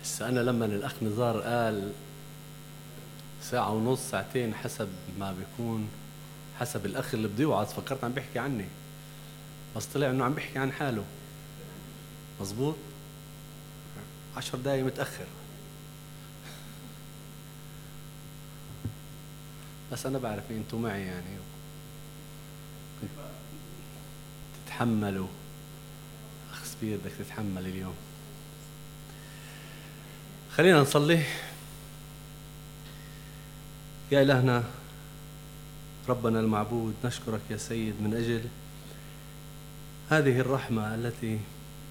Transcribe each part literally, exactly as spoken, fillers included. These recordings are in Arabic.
بس أنا لما الأخ نزار قال ساعة ونص ساعتين حسب ما بيكون، حسب الأخ اللي بده يوعظ، فكرت عم بيحكي عني، بس طلع إنه عم بيحكي عن حاله. مظبوط، عشر دقايق متأخر. بس أنا بعرف أنتوا معي يعني تتحملوا. أخ سبير بدك تتحمل اليوم. خلينا نصلي. يا إلهنا ربنا المعبود، نشكرك يا سيد من أجل هذه الرحمة التي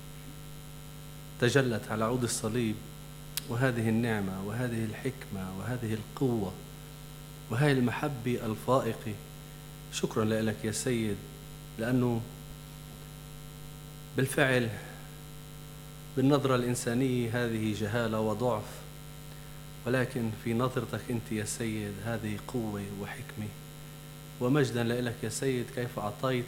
تجلت على عود الصليب، وهذه النعمة وهذه الحكمة وهذه القوة وهذه المحبة الفائقة. شكرا لك يا سيد، لأنه بالفعل بالنظرة الإنسانية هذه جهالة وضعف، ولكن في نظرتك أنت يا سيد هذه قوة وحكمة. ومجدا لك يا سيد كيف أعطيت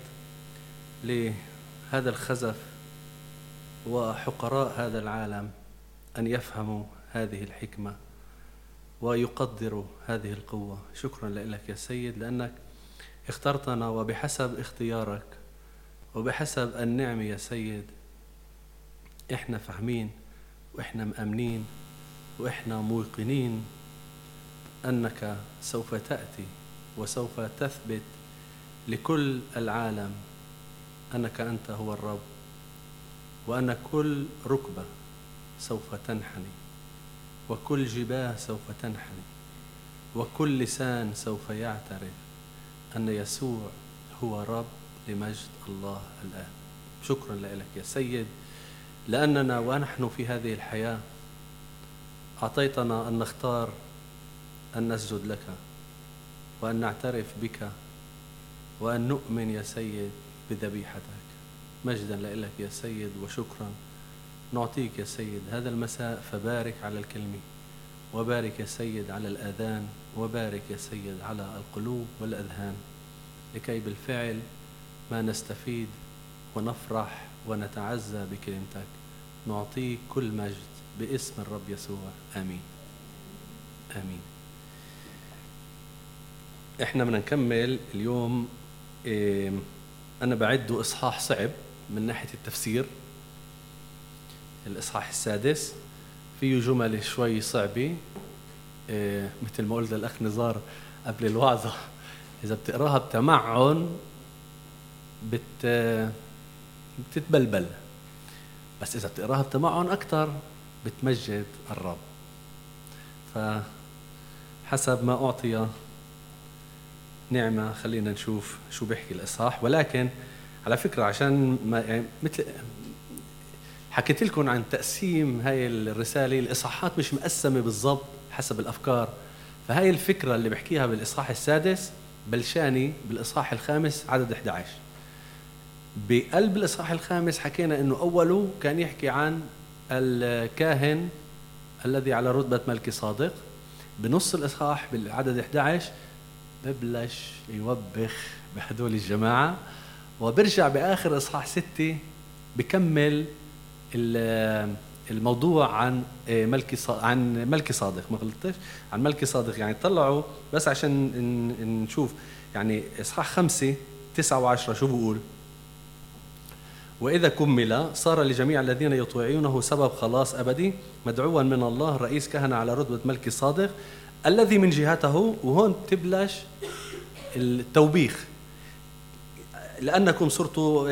لهذا الخزف وحقراء هذا العالم أن يفهموا هذه الحكمة ويقدروا هذه القوة. شكرا لك يا سيد لأنك اخترتنا، وبحسب اختيارك وبحسب النعمة يا سيد إحنا فاهمين وإحنا مأمنين وإحنا موقنين أنك سوف تأتي وسوف تثبت لكل العالم أنك أنت هو الرب، وأن كل ركبة سوف تنحني وكل جباه سوف تنحني وكل لسان سوف يعترف أن يسوع هو رب لمجد الله الآب. شكرا لك يا سيد لأننا ونحن في هذه الحياة أعطيتنا أن نختار أن نسجد لك وأن نعترف بك وأن نؤمن يا سيد بذبيحتك. مجدا لك يا سيد وشكرا نعطيك يا سيد هذا المساء. فبارك على الكلمة، وبارك يا سيد على الآذان، وبارك يا سيد على القلوب والأذهان، لكي بالفعل ما نستفيد ونفرح ونتعزى بكلمتك. نعطيك كل مجد باسم الرب يسوع، آمين آمين. إحنا بدنا نكمل اليوم. إيه أنا بعده إصحاح صعب من ناحية التفسير. الإصحاح السادس فيه جمل شوي صعبة، إيه مثل ما قلت الأخ نزار قبل الوعظة، إذا بتقراها بتمعن بت بتتبلبل، بس إذا بتقراها بتمعن أكتر بتمجد الرب. فحسب ما أعطي نعمة خلينا نشوف شو بيحكي الإصحاح. ولكن على فكرة عشان ما يعني مثل حكيت لكم عن تقسيم هاي الرسالة، الإصحاحات مش مقسمة بالضبط حسب الأفكار. فهاي الفكرة اللي بحكيها بالإصحاح السادس بلشاني بالإصحاح الخامس عدد أحد عشر. بقلب الإصحاح الخامس حكينا إنه أوله كان يحكي عن الكاهن الذي على رتبة ملكي صادق. بنص الإصحاح بالعدد أحد عشر ببلش يوبخ بهدول الجماعة، وبرجع بآخر إصحاح ستة بكمل الموضوع عن ملكي عن ملكي صادق. ما غلطتش، عن ملكي صادق. يعني طلعوا بس عشان نشوف يعني إصحاح خمسة تسعة وعشرة شو بقول: وإذا كمل صار لجميع الذين يطيعونه سبب خلاص أبدي، مدعوا من الله رئيس كهنة على رتبة ملكي صادق الذي من جهته. وهون تبلش التوبيخ: لأنكم صرتوا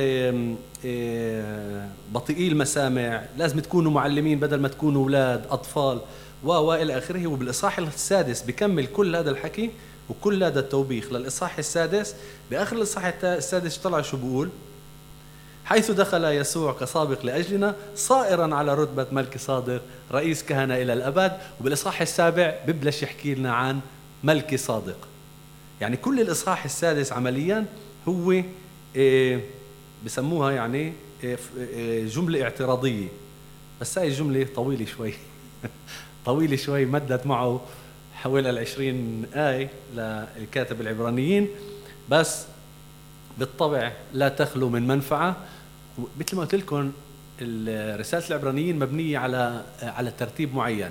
بطيئي المسامع، لازم تكونوا معلمين بدل ما تكونوا أولاد أطفال وإلى آخره. وبالإصحاح السادس بكمل كل هذا الحكي وكل هذا التوبيخ للإصحاح السادس. بآخر الإصحاح السادس طلع شو بقول: حيث دخل يسوع كسابق لأجلنا صائرا على رتبة ملك صادق رئيس كهنة إلى الأبد. وبالإصحاح السابع ببلش يحكي لنا عن ملك صادق. يعني كل الإصحاح السادس عمليا هو إيه بسموها يعني إيه جملة اعتراضية، بس هاي الجملة طويلة شوي طويلة شوي، مدت معه حوالي العشرين آية للكاتب العبرانيين، بس بالطبع لا تخلو من منفعة. مثل ما قلت لكم رسالة العبرانيين مبنية على على ترتيب معين.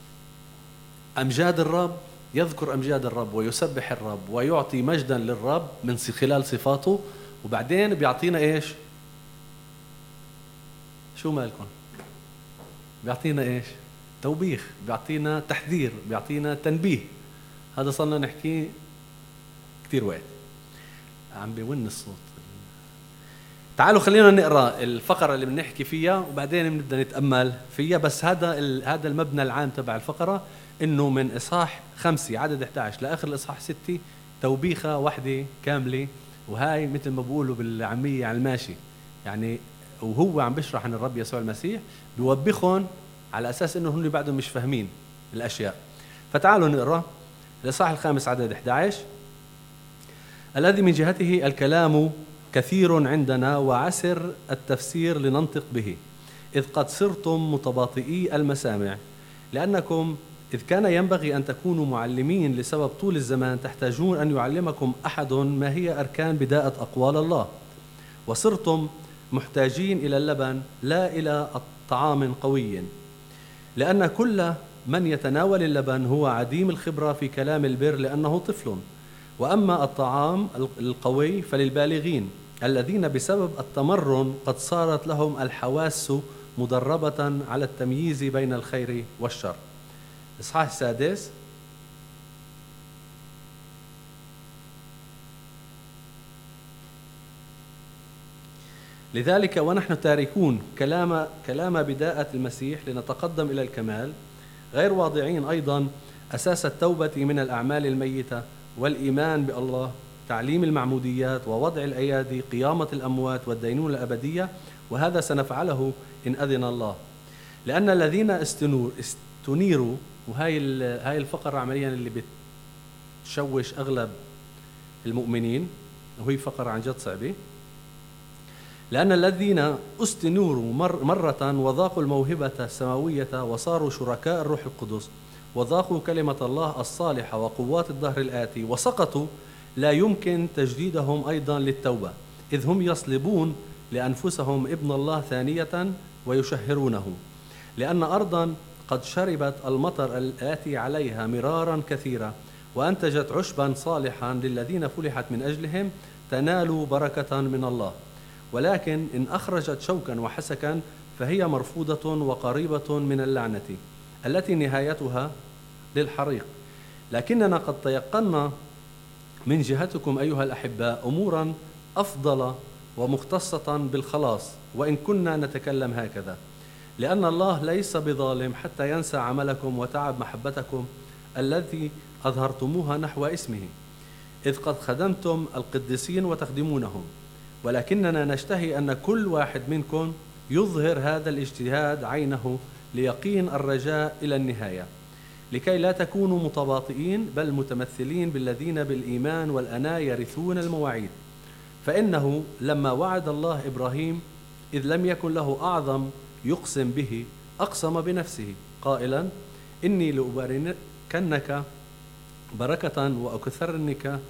أمجاد الرب، يذكر أمجاد الرب ويسبح الرب ويعطي مجدا للرب من خلال صفاته، وبعدين بيعطينا إيش؟ شو مالكم؟ بيعطينا إيش؟ توبيخ، بيعطينا تحذير، بيعطينا تنبيه. هذا صرنا نحكيه كتير وقت. عم بيون الصوت. تعالوا خلينا نقرأ الفقرة اللي بنحكي فيها وبعدين بنبدأ نتأمل فيها. بس هذا هذا المبنى العام تبع الفقرة، إنه من إصحاح خمسة عدد إحدى عشر لآخر الإصحاح ستة توبيخة واحدة كاملة. وهاي مثل ما بقولوا بالعامية على الماشي، يعني وهو عم بيشرح عن الرب يسوع المسيح بيوبخهم على أساس إنه هم بعدهم مش فاهمين الأشياء. فتعالوا نقرأ الإصحاح الخامس عدد إحدى عشر. الذي من جهته الكلام كثير عندنا وعسر التفسير لننطق به، إذ قد صرتم متباطئي المسامع، لأنكم إذ كان ينبغي أن تكونوا معلمين لسبب طول الزمان تحتاجون أن يعلمكم أحد ما هي أركان بداءة أقوال الله، وصرتم محتاجين إلى اللبن لا إلى طعام قوي، لأن كل من يتناول اللبن هو عديم الخبرة في كلام البر لأنه طفل، وأما الطعام القوي فللبالغين الذين بسبب التمرن قد صارت لهم الحواس مدربة على التمييز بين الخير والشر. إصحاح السادس. لذلك ونحن تاركون كلام كلام بداءة المسيح لنتقدم إلى الكمال، غير واضعين أيضا أساس التوبة من الأعمال الميتة والإيمان بالله، تعليم المعموديات ووضع الأيادي، قيامة الأموات والدينونة الأبدية، وهذا سنفعله إن أذن الله. لأن الذين استنور استنيروا، وهاي هاي الفقرة عمليا اللي بتشوش أغلب المؤمنين، وهي فقرة عن جد صعبة. لأن الذين استنوروا مر مرة وذاقوا الموهبة السماوية وصاروا شركاء الروح القدس وذاقوا كلمة الله الصالحة وقوات الدهر الآتي وسقطوا، لا يمكن تجديدهم أيضا للتوبة، إذ هم يصلبون لأنفسهم ابن الله ثانية ويشهرونه، لأن أرضا قد شربت المطر الآتي عليها مرارا كثيرا وأنتجت عشبا صالحا للذين فلحت من أجلهم تنالوا بركة من الله. ولكن إن أخرجت شوكا وحسكا فهي مرفوضة وقريبة من اللعنة التي نهايتها للحريق. لكننا قد تيقنا من جهتكم أيها الأحباء أمورا أفضل ومختصة بالخلاص، وإن كنا نتكلم هكذا، لأن الله ليس بظالم حتى ينسى عملكم وتعب محبتكم التي أظهرتموها نحو اسمه، إذ قد خدمتم القديسين وتخدمونهم. ولكننا نشتهي أن كل واحد منكم يظهر هذا الاجتهاد عينه ليقين الرجاء إلى النهاية، لكي لا تكونوا متباطئين بل متمثلين بالذين بالإيمان والأناة يرثون المواعيد. فإنه لما وعد الله إبراهيم إذ لم يكن له أعظم يقسم به أقسم بنفسه قائلا إني لأباركنك بركة وأكثرنك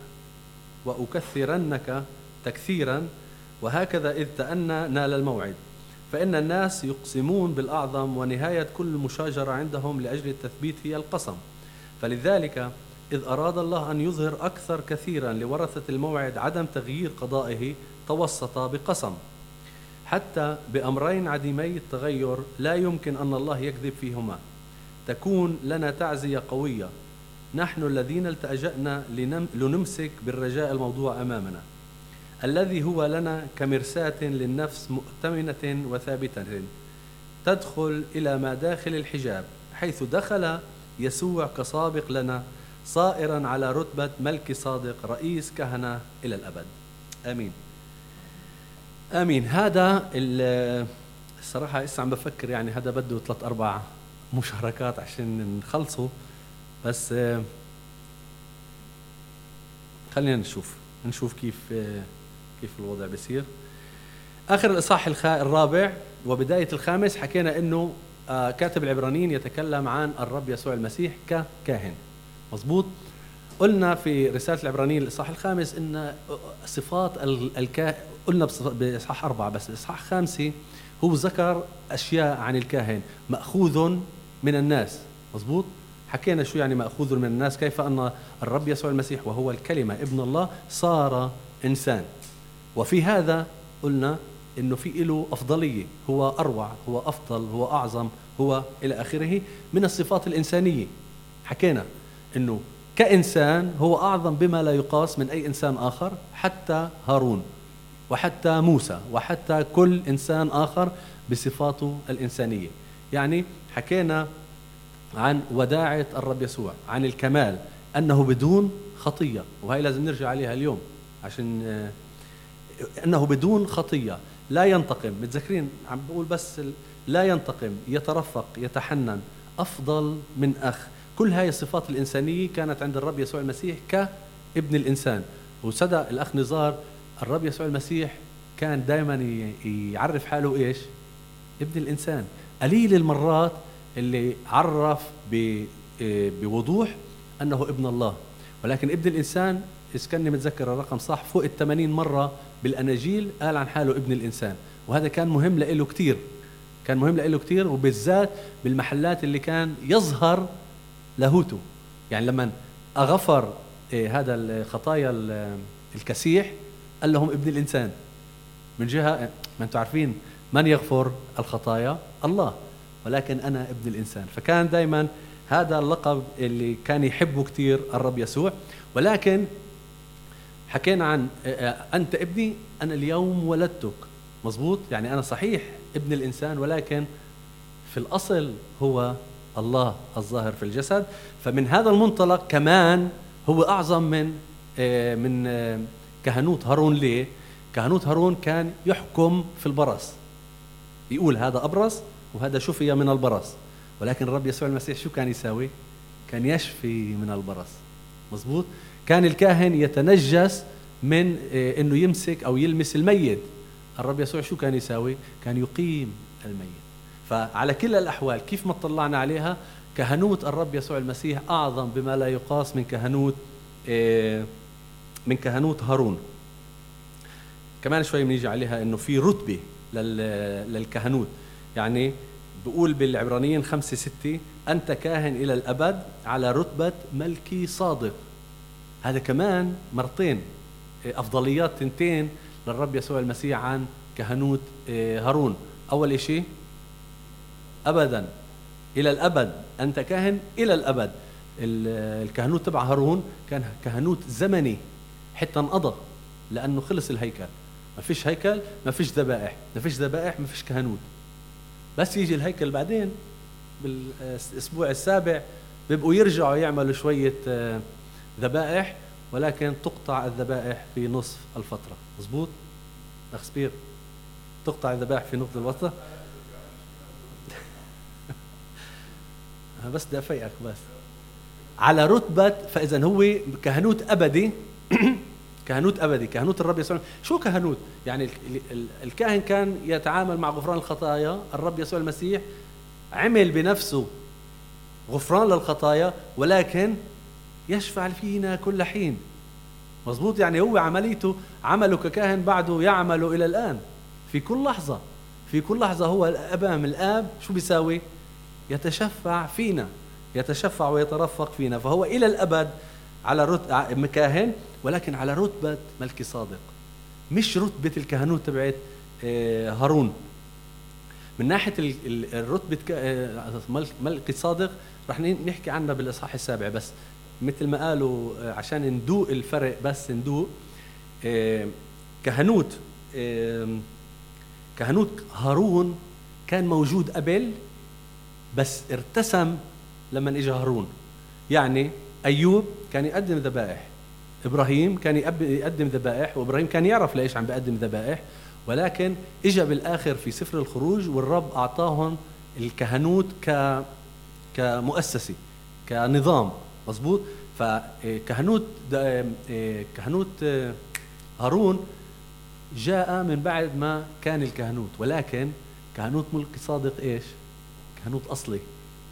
وأكثرنك تكثيرا، وهكذا إذ تأنى نال الموعد. فإن الناس يقسمون بالأعظم ونهاية كل مشاجرة عندهم لأجل التثبيت هي القسم. فلذلك إذ أراد الله أن يظهر أكثر كثيرا لورثة الموعد عدم تغيير قضائه توسط بقسم، حتى بأمرين عديمي التغير لا يمكن أن الله يكذب فيهما تكون لنا تعزية قوية نحن الذين التأجأنا لنمسك بالرجاء الموضوع أمامنا، الذي هو لنا كمرساة للنفس مؤتمنة وثابتة تدخل إلى ما داخل الحجاب، حيث دخل يسوع كسابق لنا صائرا على رتبة ملك صادق رئيس كهنة إلى الأبد. آمين آمين. هذا الصراحة لسه عم بفكر، يعني هذا بده ثلاث أربع مشاركات عشان نخلصه، بس خلينا نشوف نشوف كيف كيف الوضع بيصير. آخر الإصحاح الرابع وبداية الخامس حكينا إنه كاتب العبرانيين يتكلم عن الرب يسوع المسيح ككاهن. مظبوط. قلنا في رسالة العبرانيين الإصحاح الخامس إن صفات الكاهن، قلنا بإصحاح أربعة، بس الإصحاح خامسة هو ذكر أشياء عن الكاهن مأخوذ من الناس. مظبوط. حكينا شو يعني مأخوذ من الناس، كيف أن الرب يسوع المسيح وهو الكلمة ابن الله صار إنسان، وفي هذا قلنا إنه في له أفضلية، هو أروع، هو أفضل، هو أعظم، هو إلى آخره من الصفات الإنسانية. حكينا إنه كإنسان هو أعظم بما لا يقاس من أي إنسان آخر، حتى هارون وحتى موسى وحتى كل إنسان آخر بصفاته الإنسانية. يعني حكينا عن وداعة الرب يسوع، عن الكمال، أنه بدون خطية، وهي لازم نرجع عليها اليوم عشان أنه بدون خطية، لا ينتقم. متذكرين عم بقول بس لا ينتقم، يترفق، يتحنن، أفضل من أخ. كل هاي الصفات الإنسانية كانت عند الرب يسوع المسيح كابن الإنسان. وصدق الأخ نزار، الرب يسوع المسيح كان دائما يعرف حاله إيش؟ ابن الإنسان. قليل المرات اللي عرف بوضوح أنه ابن الله، ولكن ابن الإنسان إذا كان متذكر الرقم صح فوق الثمانين مرة بالأناجيل قال عن حاله ابن الإنسان، وهذا كان مهم لإله كتير، كان مهم لإله كتير، وبالذات بالمحلات اللي كان يظهر لاهوته. يعني لما أغفر هذا الخطايا الكسيح قال لهم ابن الإنسان، من جهة ما أنتم عارفين من يغفر الخطايا؟ الله، ولكن أنا ابن الإنسان. فكان دايما هذا اللقب اللي كان يحبه كتير الرب يسوع. ولكن حكينا عن أنت ابني أنا اليوم ولدتك. مظبوط. يعني أنا صحيح ابن الإنسان، ولكن في الأصل هو الله الظاهر في الجسد. فمن هذا المنطلق كمان هو أعظم من من كهنوت هارون. ليه؟ كهنوت هارون كان يحكم في البرص، يقول هذا أبرص وهذا شفي من البرص، ولكن الرب يسوع المسيح شو كان يساوي؟ كان يشفي من البرص. مظبوط. كان الكاهن يتنجس من إنه يمسك أو يلمس الميت، الرب يسوع شو كان يساوي؟ كان يقيم الميت. فعلى كل الأحوال كيف ما اطلعنا عليها، كهنوت الرب يسوع المسيح أعظم بما لا يقاس من كهنوت من كهنوت هارون. كمان شوي بنيجي عليها إنه في رتبة للكهنوت. يعني بقول بالعبرانيين خمسة ستة أنت كاهن إلى الأبد على رتبة ملكي صادق. هذا كمان مرتين، أفضليات تنتين للرب يسوع المسيح عن كهنوت هارون. أول إشي أبدا، إلى الأبد، أنت كاهن إلى الأبد. الكهنوت تبع هارون كان كهنوت زمني حتى انقضى، لأنه خلص الهيكل، ما فيش هيكل، ما فيش ذبائح، ما فيش ذبائح، ما فيش كهنوت. بس يجي الهيكل بعدين بالأسبوع السابع بيبقوا يرجعوا يعملوا شوية ذبائح، ولكن تقطع الذبائح في نصف الفترة. مظبوط أخ سبير؟ تقطع الذبائح في نصف الفترة. بس بدي أفيقك بس على رتبة. فإذا هو كهنوت أبدي كهنوت أبدي، كهنوت الرب يسوع. شو كهنوت؟ يعني الكاهن كان يتعامل مع غفران الخطايا، الرب يسوع المسيح عمل بنفسه غفران للخطايا، ولكن يشفع فينا كل حين. مظبوط. يعني هو عمليته عمله ككاهن بعده يعمله إلى الآن، في كل لحظة، في كل لحظة هو أمام الآب شو بيساوي؟ يتشفع فينا، يتشفع ويترفق فينا. فهو إلى الأبد على رتبة كاهن، ولكن على رتبة ملكي صادق، مش رتبة الكهنوت تبعت هارون. من ناحية الرتبة ملكي صادق رح نحكي عنها بالإصحاح السابع، بس مثل ما قالوا عشان ندوق الفرق، بس ندوق كهنوت كهنوت هارون كان موجود قبل، بس ارتسم لما اجى هارون. يعني أيوب كان يقدم ذبائح، إبراهيم كان يقدم ذبائح، وإبراهيم كان يعرف ليش عم بيقدم ذبائح، ولكن إجا بالآخر في سفر الخروج والرب أعطاهم الكهنوت ك كمؤسسة، كنظام. مظبوط. فكهنوت كهنوت هارون جاء من بعد ما كان الكهنوت، ولكن كهنوت ملكي صادق إيش؟ كهنوت أصلي،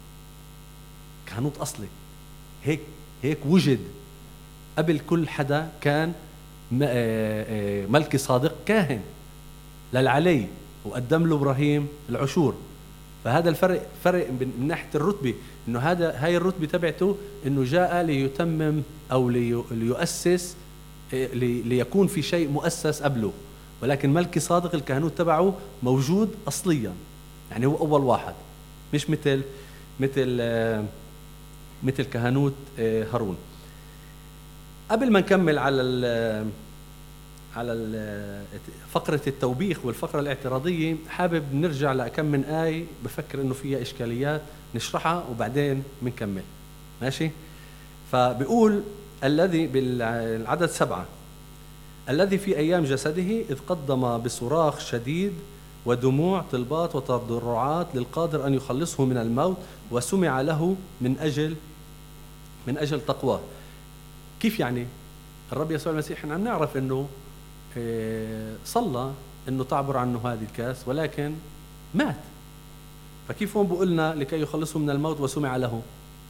كهنوت أصلي. هيك هيك وجد قبل كل حدا، كان ملكي صادق كاهن للعلي، وقدم له إبراهيم العشور. فهذا الفرق فرق من ناحية الرتبة، إنه هذا هاي الرتبة تبعته إنه جاء ليتمم أو ليؤسس، ليكون في شيء مؤسس قبله. ولكن ملكي صادق الكهنوت تبعه موجود أصليا، يعني هو أول واحد، مش مثل مثل مثل كهنوت هارون. قبل ما نكمل على ال على فقرة التوبيخ والفقرة الاعتراضية، حابب نرجع لكم من آية بفكر إنه فيها إشكاليات نشرحها وبعدين بنكمل. ماشي؟ فبيقول الذي بالعدد سبعة: الذي في أيام جسده إذ قدم بصراخ شديد ودموع طلبات وتضرعات للقادر أن يخلصه من الموت، وسمع له من أجل من أجل تقواه. كيف يعني؟ الرب يسوع المسيح نحن نعرف إنه صلى إنه تعبر عنه هذه الكاس، ولكن مات. فكيف هون بقولنا لكي يخلصه من الموت وسمع له؟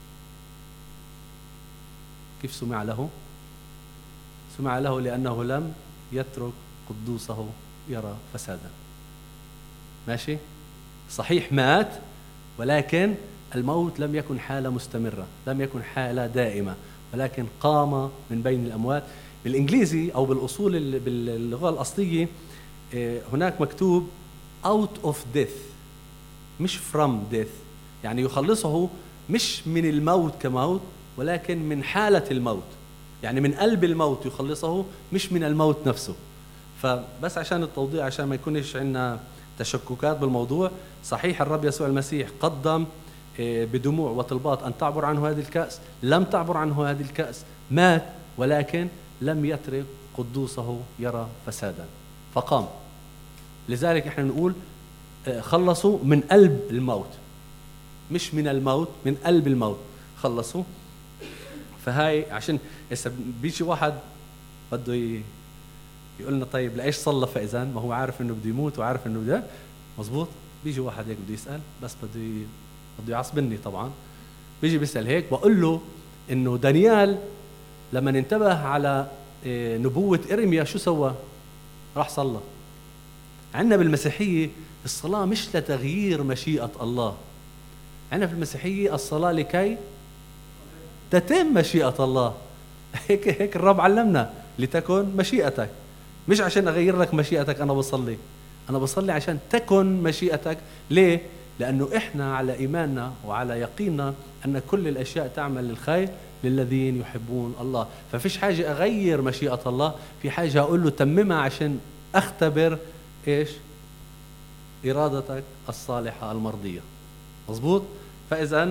كيف سمع له؟ سمع له لأنه لم يترك قدوسه يرى فسادا. ماشي؟ صحيح مات، ولكن الموت لم يكن حالة مستمرة، لم يكن حالة دائمة، ولكن قام من بين الأموات. بالإنجليزي أو بالأصول باللغة الأصلية هناك مكتوب out of death مش from death، يعني يخلصه مش من الموت كموت، ولكن من حالة الموت، يعني من قلب الموت يخلصه، مش من الموت نفسه. فبس عشان التوضيح، عشان ما يكونش عندنا تشككات بالموضوع. صحيح الرب يسوع المسيح قدم بدموع وطلبات أن تعبر عنه هذه الكأس، لم تعبر عنه هذه الكأس، مات، ولكن لم يترك قدوسه يرى فسادا فقام. لذلك احنا نقول خلصوا من قلب الموت، مش من الموت، من قلب الموت خلصوا. فهاي عشان هسه بيجي واحد بده يقول لنا طيب ليش صلى؟ فإذا ما هو عارف انه بده يموت وعارف انه بده، مزبوط. بيجي واحد هيك بده يسأل، بس بده بده يعصبني طبعا. بيجي بيسأل هيك، بقول له انه دانيال لما انتبه على نبوة إرميا شو سوى؟ راح صلى. عندنا بالمسيحية الصلاة مش لتغيير مشيئة الله، عندنا في المسيحية الصلاة لكي تتم مشيئة الله. هيك هيك الرب علمنا، لتكن مشيئتك، مش عشان أغير لك مشيئتك. أنا بصلي أنا بصلي عشان تكن مشيئتك. ليه؟ لأنه إحنا على إيماننا وعلى يقيننا أن كل الأشياء تعمل للخير للذين يحبون الله. ففيش حاجة أغير مشيئة الله، في حاجة أقول له تممها عشان أختبر إيش؟ إرادتك الصالحة المرضية. مظبوط؟ فإذن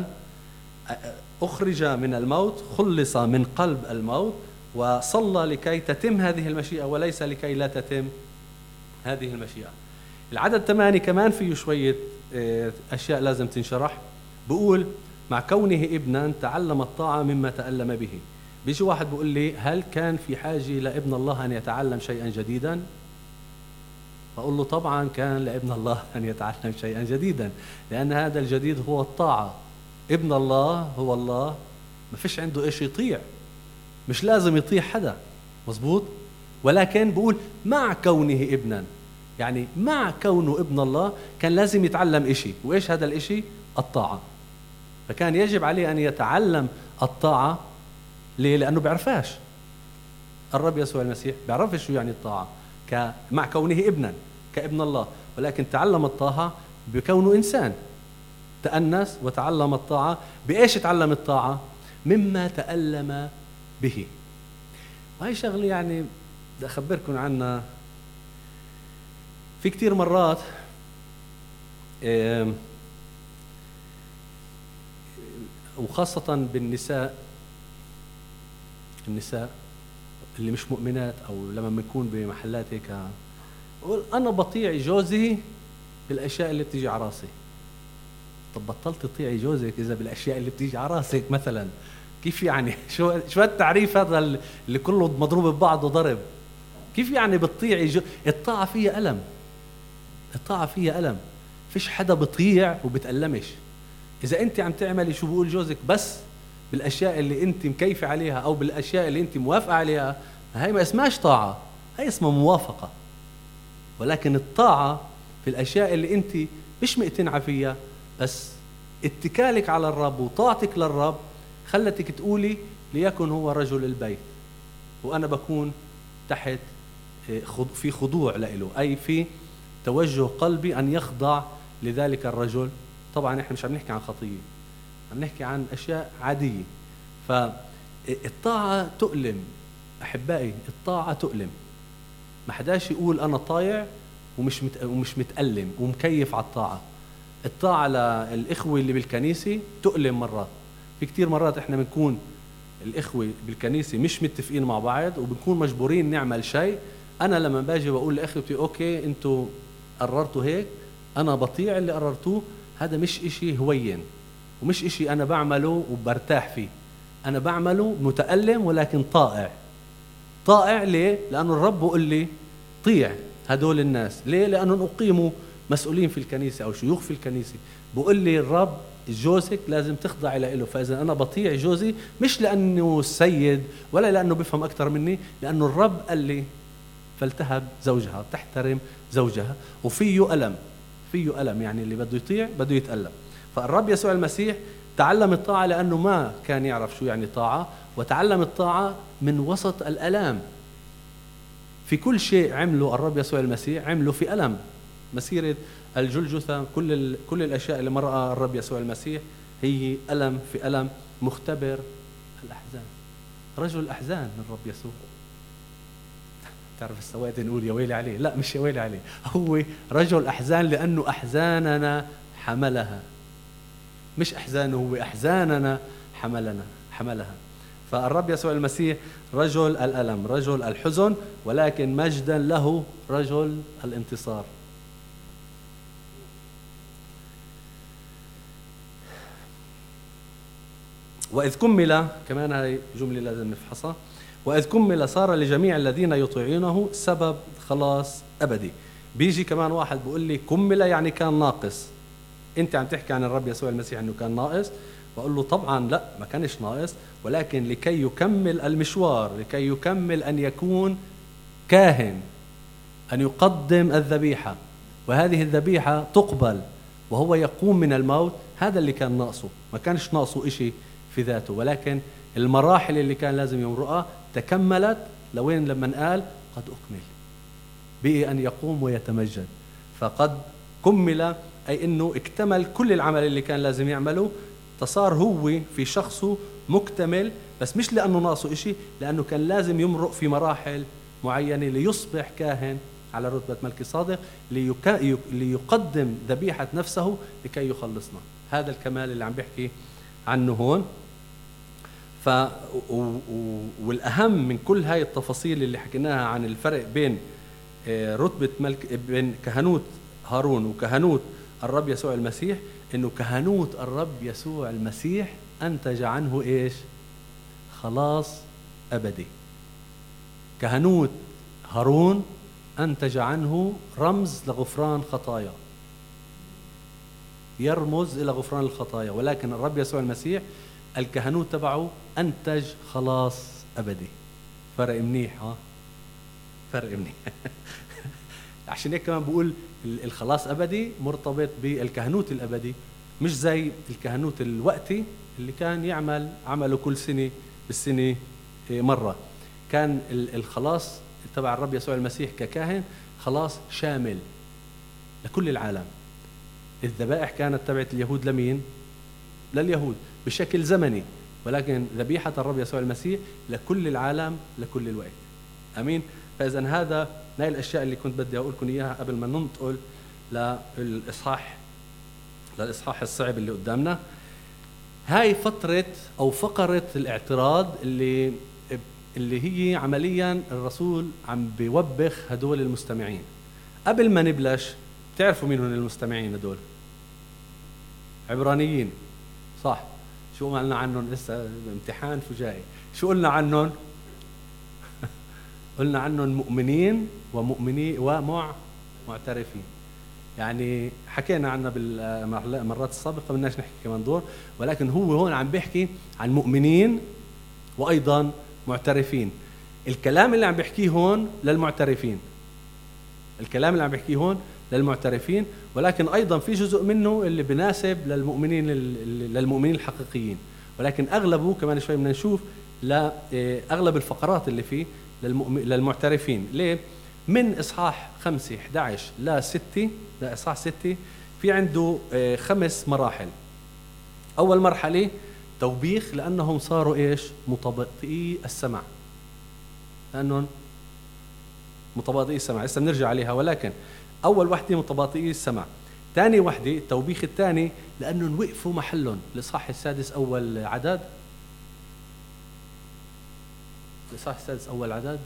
أخرج من الموت، خلص من قلب الموت، وصلى لكي تتم هذه المشيئة وليس لكي لا تتم هذه المشيئة. العدد ثمانية كمان فيه شوية أشياء لازم تنشرح. بقول مع كونه ابنا تعلم الطاعة مما تألم به. بيجي واحد بيقول لي هل كان في حاجة لابن الله أن يتعلم شيئا جديدا؟ بقول له طبعا كان لابن الله أن يتعلم شيئا جديدا، لأن هذا الجديد هو الطاعة. ابن الله هو الله، ما فيش عنده إيش يطيع، مش لازم يطيع حدا. مظبوط؟ ولكن بقول مع كونه ابنا، يعني مع كونه ابن الله كان لازم يتعلم إشي. وإيش هذا الإشي؟ الطاعة. فكان يجب عليه أن يتعلم الطاعة. ليه؟ لأنه بيعرفاش. الرب يسوع المسيح بيعرفش شو يعني الطاعة مع كونه ابنا كابن الله، ولكن تعلم الطاعة بكونه إنسان، تأنس وتعلم الطاعة. بإيش تعلم الطاعة؟ مما تألم به. وهي شغلة يعني بدي أخبركم عنها. في كتير مرات وخاصة بالنساء النساء اللي مش مؤمنات، أو لما بنكون بمحلات هيك أقول أنا بطيع جوزي بالأشياء اللي بتيجي على راسي. طب بطلت تطيعي جوزك إذا بالأشياء اللي بتيجي على راسك مثلا؟ كيف يعني؟ شو شو التعريف هذا اللي كله مضروب ببعض وضرب؟ كيف يعني بتطيعي جو... الطاعة فيها ألم، الطاعة فيها ألم. فيش حدا بطيع وبتألمش. إذا أنت عم تعملي شو بقول جوزك بس بالأشياء اللي أنت مكيفة عليها أو بالأشياء اللي أنت موافقة عليها، هاي ما اسمهاش طاعة، هاي اسمها موافقة. ولكن الطاعة في الأشياء اللي أنت مش مقتنعة فيها، بس اتكالك على الرب وطاعتك للرب خلتك تقولي ليكن هو رجل البيت، وأنا بكون تحت في خضوع له، أي في توجه قلبي أن يخضع لذلك الرجل. طبعا إحنا مش عم نحكي عن خطية، عم نحكي عن أشياء عادية. فالطاعة تؤلم أحبائي، الطاعة تؤلم. ما حداش يقول أنا طايع ومش مت... ومش متألم ومكيف على الطاعة. الطاعة للإخوة اللي بالكنيسة تؤلم مرات. في كتير مرات إحنا بنكون الإخوة بالكنيسة مش متفقين مع بعض وبنكون مجبورين نعمل شيء. أنا لما باجي بقول لإخوتي أوكي أنتوا قررتوا هيك، أنا بطيع اللي قررتوه، هذا مش إشي هوين ومش إشي أنا بعمله وبرتاح فيه، أنا بعمله متألم ولكن طائع. طائع ليه؟ لأنه الرب بقول لي طيع هدول الناس. ليه؟ لأنهم أقيموا مسؤولين في الكنيسة أو شيوخ في الكنيسة. بقول لي الرب جوزك لازم تخضع له. فإذا أنا بطيع جوزي مش لأنه السيد ولا لأنه بفهم أكتر مني، لأنه الرب قال لي فلتهب زوجها، تحترم زوجها. وفيه ألم، فيه ألم، يعني اللي بده يطيع بده يتألم. فالرب يسوع المسيح تعلم الطاعة لأنه ما كان يعرف شو يعني طاعة، وتعلم الطاعة من وسط الألام. في كل شيء عمله الرب يسوع المسيح عمله في ألم. مسيرة الجلجثة، كل ال... كل الأشياء اللي مرأها الرب يسوع المسيح هي ألم في ألم. مختبر الأحزان، رجل الأحزان الرب يسوع. تعرف السواد نقول يا ويلي عليه، لا مش يا ويلي عليه، هو رجل أحزان لأنه أحزاننا حملها، مش أحزانه، هو أحزاننا حملنا حملها. فالرب يسوع المسيح رجل الألم، رجل الحزن، ولكن مجدا له رجل الانتصار. وإذ كمل، كمان هاي جملة لازم نفحصها، وإذ كمل صار لجميع الذين يطيعونه سبب خلاص أبدي. بيجي كمان واحد بيقول لي كمل يعني كان ناقص. أنت عم تحكي عن الرب يسوع المسيح أنه كان ناقص، بقول له طبعا لا، ما كانش ناقص، ولكن لكي يكمل المشوار، لكي يكمل أن يكون كاهن، أن يقدم الذبيحة، وهذه الذبيحة تقبل وهو يقوم من الموت. هذا اللي كان ناقصه، ما كانش ناقصه إشي في ذاته، ولكن المراحل اللي كان لازم يمرقها تكملت لوين لما قال قد أكمل، بقي أن يقوم ويتمجد. فقد كمل أي أنه اكتمل كل العمل اللي كان لازم يعمله، تصار هو في شخصه مكتمل، بس مش لأنه ناقصه إشي، لأنه كان لازم يمرق في مراحل معينة ليصبح كاهن على رتبة ملكي صادق، ليقدم ذبيحة نفسه لكي يخلصنا. هذا الكمال اللي عم بحكي عنه هون. ف والأهم من كل هاي التفاصيل اللي حكيناها عن الفرق بين رتبة ملك، بين كهنوت هارون وكهنوت الرب يسوع المسيح، إنه كهنوت الرب يسوع المسيح أنتج عنه إيش؟ خلاص أبدي. كهنوت هارون أنتج عنه رمز لغفران خطايا، يرمز إلى غفران الخطايا، ولكن الرب يسوع المسيح الكهنوت تبعه أنتج خلاص أبدي. فرق منيح، ها فرق منيح. عشان هيك كمان بقول الخلاص أبدي مرتبط بالكهنوت الأبدي، مش زي الكهنوت الوقتي اللي كان يعمل عمله كل سنة بالسنة مرة. كان الخلاص تبع الرب يسوع المسيح ككاهن خلاص شامل لكل العالم. الذبائح كانت تبعت اليهود لمين؟ لليهود بشكل زمني، ولكن ذبيحة الرب يسوع المسيح لكل العالم لكل الوقت. أمين. فإذا هذا هاي الأشياء اللي كنت بدي أقول لكم إياها قبل ما ننتقل للإصحاح للإصحاح الصعب اللي قدامنا. هاي فترة أو فقرة الاعتراض اللي اللي هي عمليا الرسول عم بيوبخ هدول المستمعين. قبل ما نبلش، بتعرفوا مين هم المستمعين هدول؟ عبرانيين، صح؟ شو قلنا عنهم؟ لسه امتحان فجائي. شو قلنا عنهم؟ قلنا عنهم مؤمنين ومؤمنين ومعترفين. يعني حكينا عنها بالمرات السابقة، بدناش نحكي كمان دور، ولكن هو هون عم بيحكي عن مؤمنين وأيضا معترفين. الكلام اللي عم بيحكيه هون للمعترفين، الكلام اللي عم بيحكيه هون للمعترفين، ولكن أيضا في جزء منه اللي بناسب للمؤمنين للمؤمنين الحقيقيين، ولكن أغلبه كمان شوي بدنا نشوف لأغلب الفقرات اللي فيه للمعترفين. ليه؟ من إصحاح خمسة إحدى عشر لا ستة لإصحاح ستة في عنده خمس مراحل. أول مرحلة توبيخ لأنهم صاروا إيش؟ متباطئي السمع، لأنهم متباطئي السمع، لسه بنرجع عليها، ولكن أول وحدة متباطئي السمع. ثاني وحدة التوبيخ الثاني لأنهم وقفوا محلهم. الإصحاح السادس أول عدد، الإصحاح السادس أول عدد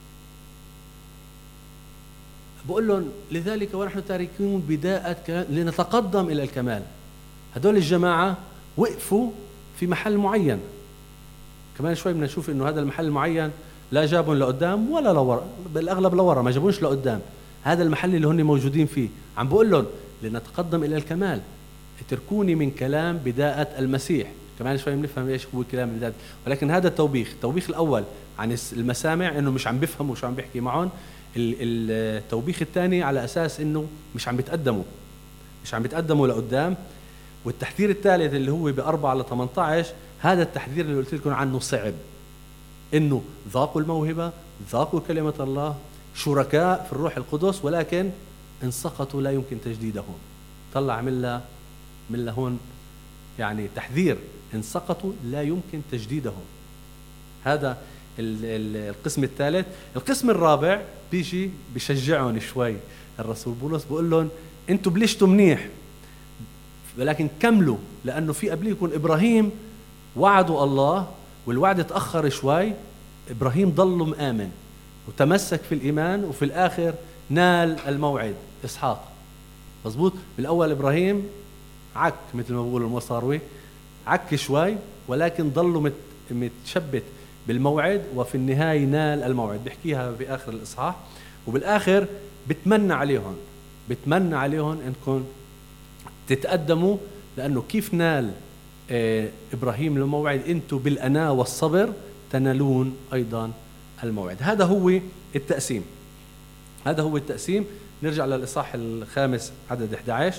بقول لهم لذلك ونحن تاركون بداءة كلام لنتقدم إلى الكمال. هدول الجماعة وقفوا في محل معين، كمان شوي بدنا نشوف إنه هذا المحل المعين لا جابهم لقدام ولا لورا، بالأغلب لورا، ما جابونش لقدام. هذا المحل اللي هن موجودين فيه عم بقول لهم لنتقدم إلى الكمال، اتركوني من كلام بداءة المسيح. كمان شوي بنفهم ايش هو كلام بداية، ولكن هذا التوبيخ. التوبيخ الأول عن المسامع إنه مش عم بيفهموا وشو عم بيحكي معهم. التوبيخ الثاني على أساس إنه مش عم بيتقدموا مش عم بيتقدموا لقدام. والتحذير الثالث اللي هو بأربعة على ثمانية عشر، هذا التحذير اللي قلت لكم عنه صعب، إنه ذاقوا الموهبة، ذاقوا كلمة الله، شركاء في الروح القدس، ولكن إن سقطوا لا يمكن تجديدهم. طلع من من هون يعني تحذير، إن سقطوا لا يمكن تجديدهم. هذا القسم الثالث. القسم الرابع بيجي بشجعهم شوي الرسول بولس، بقول لهم انتوا بلشتوا منيح ولكن كملوا، لأنه في قبليكم إبراهيم وعدوا الله والوعد تأخر شوي. إبراهيم ضل مآمن وتمسك في الإيمان، وفي الآخر نال الموعد إسحاق. مظبوط؟ بالأول إبراهيم عك مثل ما بقول المصاروي، عك شوي، ولكن ضل متشبت بالموعد، وفي النهاية نال الموعد. بيحكيها بآخر الإصحاح، وبالآخر بتمنى عليهم بتمنى عليهم أنكم تتقدموا، لأنه كيف نال آه إبراهيم الموعد، أنتم بالأناة والصبر تنالون أيضا الموعد. هذا هو التقسيم هذا هو التقسيم. نرجع للإصحاح الخامس عدد إحدى عشر.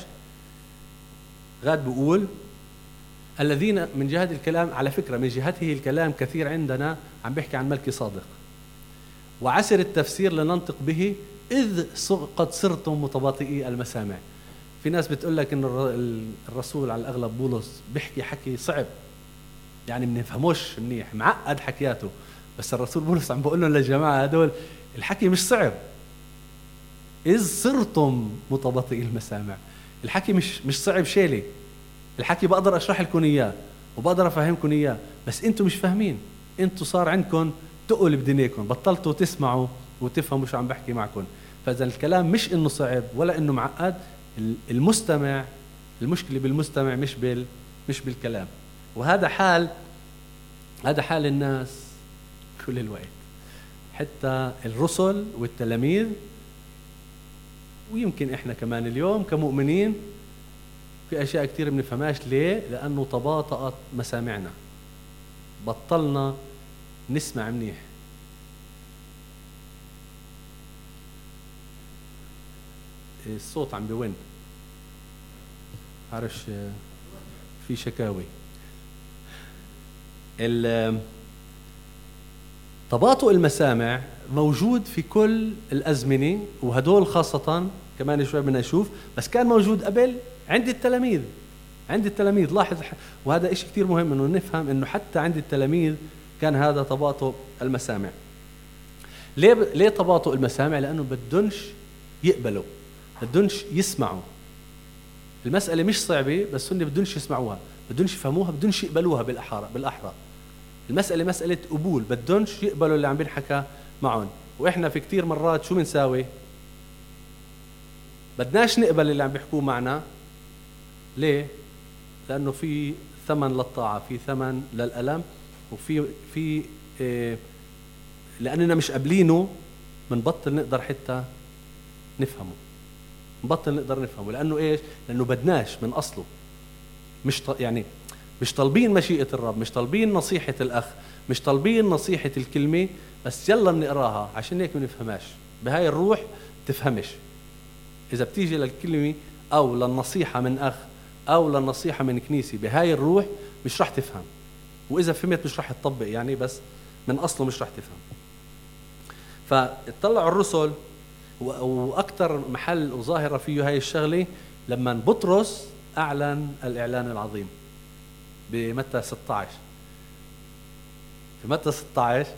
غاد بيقول الذين من جهة الكلام، على فكرة من جهته الكلام كثير عندنا، عم بيحكي عن ملكي صادق، وعسر التفسير لننطق به إذ قد صرتم متباطئي المسامع. في ناس بتقول لك إن الرسول على الأغلب بولس بيحكي حكي صعب، يعني ما نفهموش منيح، معقد حكياته، بس الرسول بولس عم بقول لهم للجماعة هدول الحكي مش صعب. إذ صرتم متباطئي المسامع، الحكي مش مش صعب شيلي، الحكي بقدر أشرح لكم إياه وبقدر أفهمكم إياه، بس أنتم مش فاهمين. أنتم صار عندكم تقل بدنياكم، بطلتوا تسمعوا وتفهموا شو عم بحكي معكم. فإذا الكلام مش إنه صعب ولا إنه معقد، المستمع، المشكلة بالمستمع مش بال مش بالكلام. وهذا حال هذا حال الناس كل الوقت، حتى الرسل والتلاميذ، ويمكن إحنا كمان اليوم كمؤمنين في أشياء كتير بنفهمهاش. ليه؟ لأنه تباطأت مسامعنا، بطلنا نسمع منيح. الصوت عم بيون، عارش في شكاوي. تباطؤ المسامع موجود في كل الأزمنة، وهدول خاصة كمان شوي بدنا نشوف، بس كان موجود قبل عند التلاميذ عند التلاميذ لاحظ، وهذا إشي كتير مهم إنه نفهم إنه حتى عند التلاميذ كان هذا تباطؤ المسامع. ليه ب... ليه تباطؤ المسامع؟ لأنه بدونش يقبلوا، بدونش يسمعوا. المسألة مش صعبة، بس هن بدونش يسمعوها، بدونش يفهموها، بدونش يقبلوها بالأحرى بالأحرى المسألة مسألة قبول، بدونش يقبلوا اللي عم بنحكى معهم. وإحنا في كتير مرات شو بنساوي؟ بدناش نقبل اللي عم بيحكوه معنا. ليه؟ لأنه في ثمن للطاعة، في ثمن للألم، وفي في إيه، لأننا مش قابلينه منبطل نقدر حتى نفهمه نبطل نقدر نفهمه لأنه إيش؟ لأنه بدناش من أصله، مش ط... يعني مش طالبين مشيئة الرب، مش طالبين نصيحة الأخ، مش طالبين نصيحة الكلمة، بس يلا بنقراها عشان هيك ما نفهمهاش. بهاي الروح تفهمش إذا بتيجي للكلمة أو للنصيحة من أخ أو للنصيحة من كنيسة بهاي الروح مش رح تفهم، وإذا فهمت مش رح تطبق يعني، بس من أصله مش رح تفهم. فاطلعوا الرسل، وأكثر محل وظاهرة فيه هاي الشغلة لما بطرس أعلن الإعلان العظيم بمتى ستة عشر. في متى ستة عشر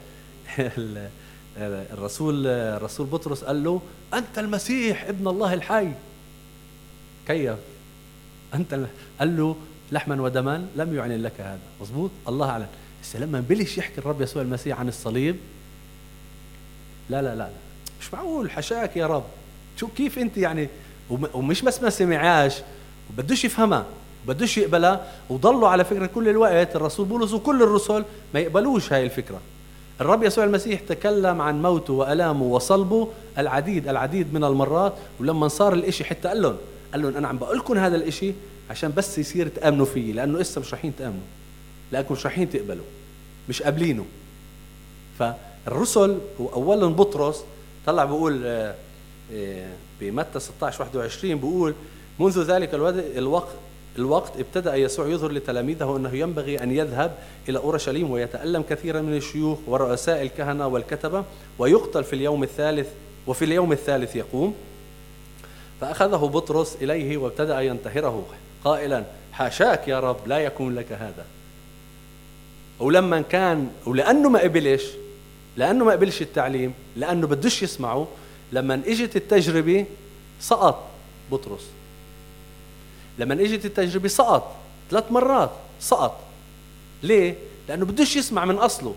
الرسول الرسول بطرس قال له أنت المسيح ابن الله الحي. كيف أنت؟ قال له لحما ودما لم يعلن لك هذا. مظبوط، الله أعلن. بس لما بلش يحكي الرب يسوع المسيح عن الصليب، لا لا لا مش معقول، حشاك يا رب، شو كيف أنت يعني؟ ومش بس ما سمعهاش وبدوش يفهمها وبدوش يقبلها، وضلوا على فكرة كل الوقت الرسول بولس وكل الرسل ما يقبلوش هاي الفكرة. الرب يسوع المسيح تكلم عن موته وألامه وصلبه العديد العديد من المرات، ولما صار الإشي حتى قال لهم قال لهم أنا عم بقول لكم هذا الإشي عشان بس يصير تآمنوا فيه، لأنه إسا مش رايحين تآمنوا، لأنكم مش رايحين تقبلوا، مش قابلينه. فالرسل وأولا بطرس طلع بقول بمتى ستة عشر واحد وعشرين بقول منذ ذلك الوقت الوقت ابتدأ يسوع يظهر لتلاميذه أنه ينبغي أن يذهب إلى أورشليم ويتألم كثيرا من الشيوخ ورؤساء الكهنة والكتبة ويقتل في اليوم الثالث وفي اليوم الثالث يقوم. فأخذه بطرس إليه وابتدأ ينتهره قائلا حاشاك يا رب لا يكون لك هذا. ولما كان ولأنه ما قبلش لأنه ما قبلش التعليم، لأنه بدوش يسمعه، لما اجت التجربة سقط بطرس. لما اجت التجربة سقط ثلاث مرات، سقط. ليه؟ لأنه بدوش يسمع من أصله،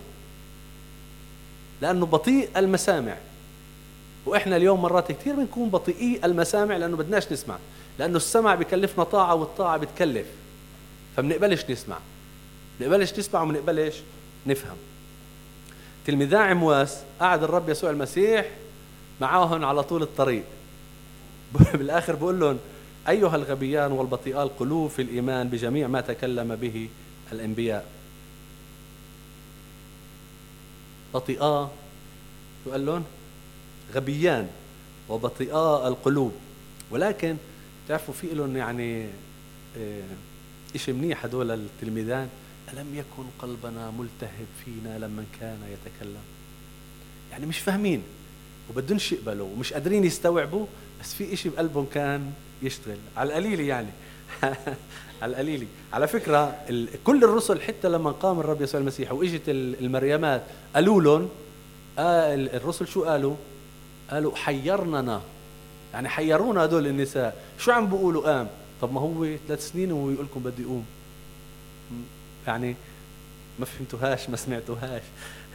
لأنه بطيء المسامع. وإحنا اليوم مرات كتير بنكون بطيئي المسامع لأنه بدناش نسمع، لأنه السمع بيكلفنا طاعة والطاعة بتكلف، فمنقبلش نسمع منقبلش نسمع ومنقبلش نفهم. تلميذا عمواس قعد الرب يسوع المسيح معاهم على طول الطريق. بالآخر بقول لهم أيها الغبيان والبطيئان القلوب في الإيمان بجميع ما تكلم به الأنبياء. بطيئا قال لهم غبيان وبطيئا القلوب. ولكن تعرفوا في لهم يعني إشي منيح هدول التلميذان، ألم يكن قلبنا ملتهب فينا لما كان يتكلم. يعني مش فاهمين وبدونش يقبلوا ومش قادرين يستوعبوا، بس في إشي بقلبهم كان يشتغل على القليلي يعني على القليلي. على فكرة كل الرسل حتى لما قام الرب يسوع المسيح وإجت المريمات قالوا لهم آه الرسل شو قالوا؟ قالوا حيرننا، يعني حيرونا هدول النساء. شو عم بيقولوا قام؟ طب ما هو ثلاث سنين وهو يقول لكم بدي يقوم. يعني ما فهمتوهاش ما سمعتوهاش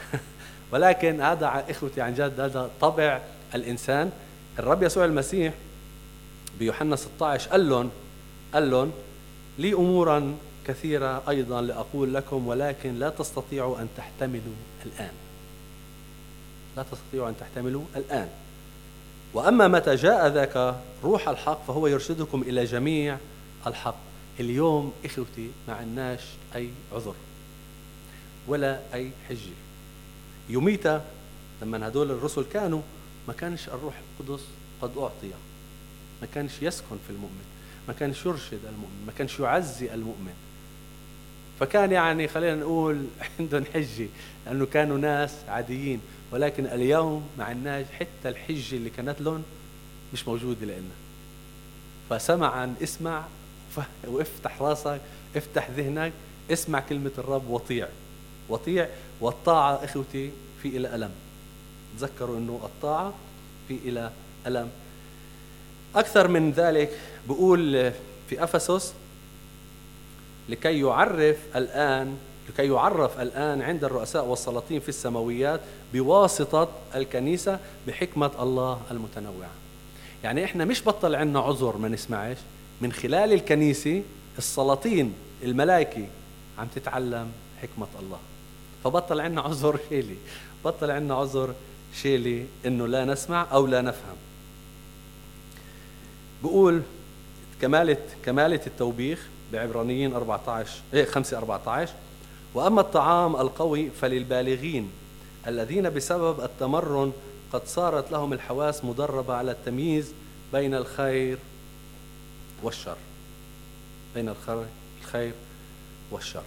ولكن هذا إخوتي عن جد هذا طبع الإنسان. الرب يسوع المسيح بيوحنا ستة عشر قال لهم قال لهم لي أمورا كثيرة أيضا لأقول لكم ولكن لا تستطيعوا أن تحتملوا الآن. لا تستطيعوا أن تحتملوا الآن. وأما متى جاء ذاك روح الحق فهو يرشدكم إلى جميع الحق. اليوم إخوتي ما عندناش أي عذر ولا أي حجة. يوميتا لما هدول الرسل كانوا ما كانش الروح القدس قد أعطي، ما كانش يسكن في المؤمن، ما كانش يرشد المؤمن، ما كانش يعزي المؤمن. فكان يعني خلينا نقول عندهم حجة لأنه كانوا ناس عاديين. ولكن اليوم ما عندناش حتى الحجة اللي كانت لهم مش موجودة لنا. فسمعا اسمع وافتح راسك، افتح ذهنك، اسمع كلمة الرب وطيع وطيع. والطاعة إخوتي في إلى ألم. تذكروا أنه الطاعة في إلى ألم. أكثر من ذلك بقول في أفسس لكي يعرف الآن لكي يعرف الآن عند الرؤساء والسلاطين في السماويات بواسطة الكنيسة بحكمة الله المتنوعة. يعني إحنا مش بطل عنا عذر ما نسمعش، من خلال الكنيسة السلاطين الملائكة عم تتعلم حكمة الله. فبطل عنا عذر شيلي بطل عنا عذر شيلي إنه لا نسمع أو لا نفهم. بقول كمالة كمالة التوبيخ بعبرانيين أربعة عشر إيه خمسة أربعة عشر وأما الطعام القوي فللبالغين الذين بسبب التمرن قد صارت لهم الحواس مدربة على التمييز بين الخير والشر، بين الخير والشر.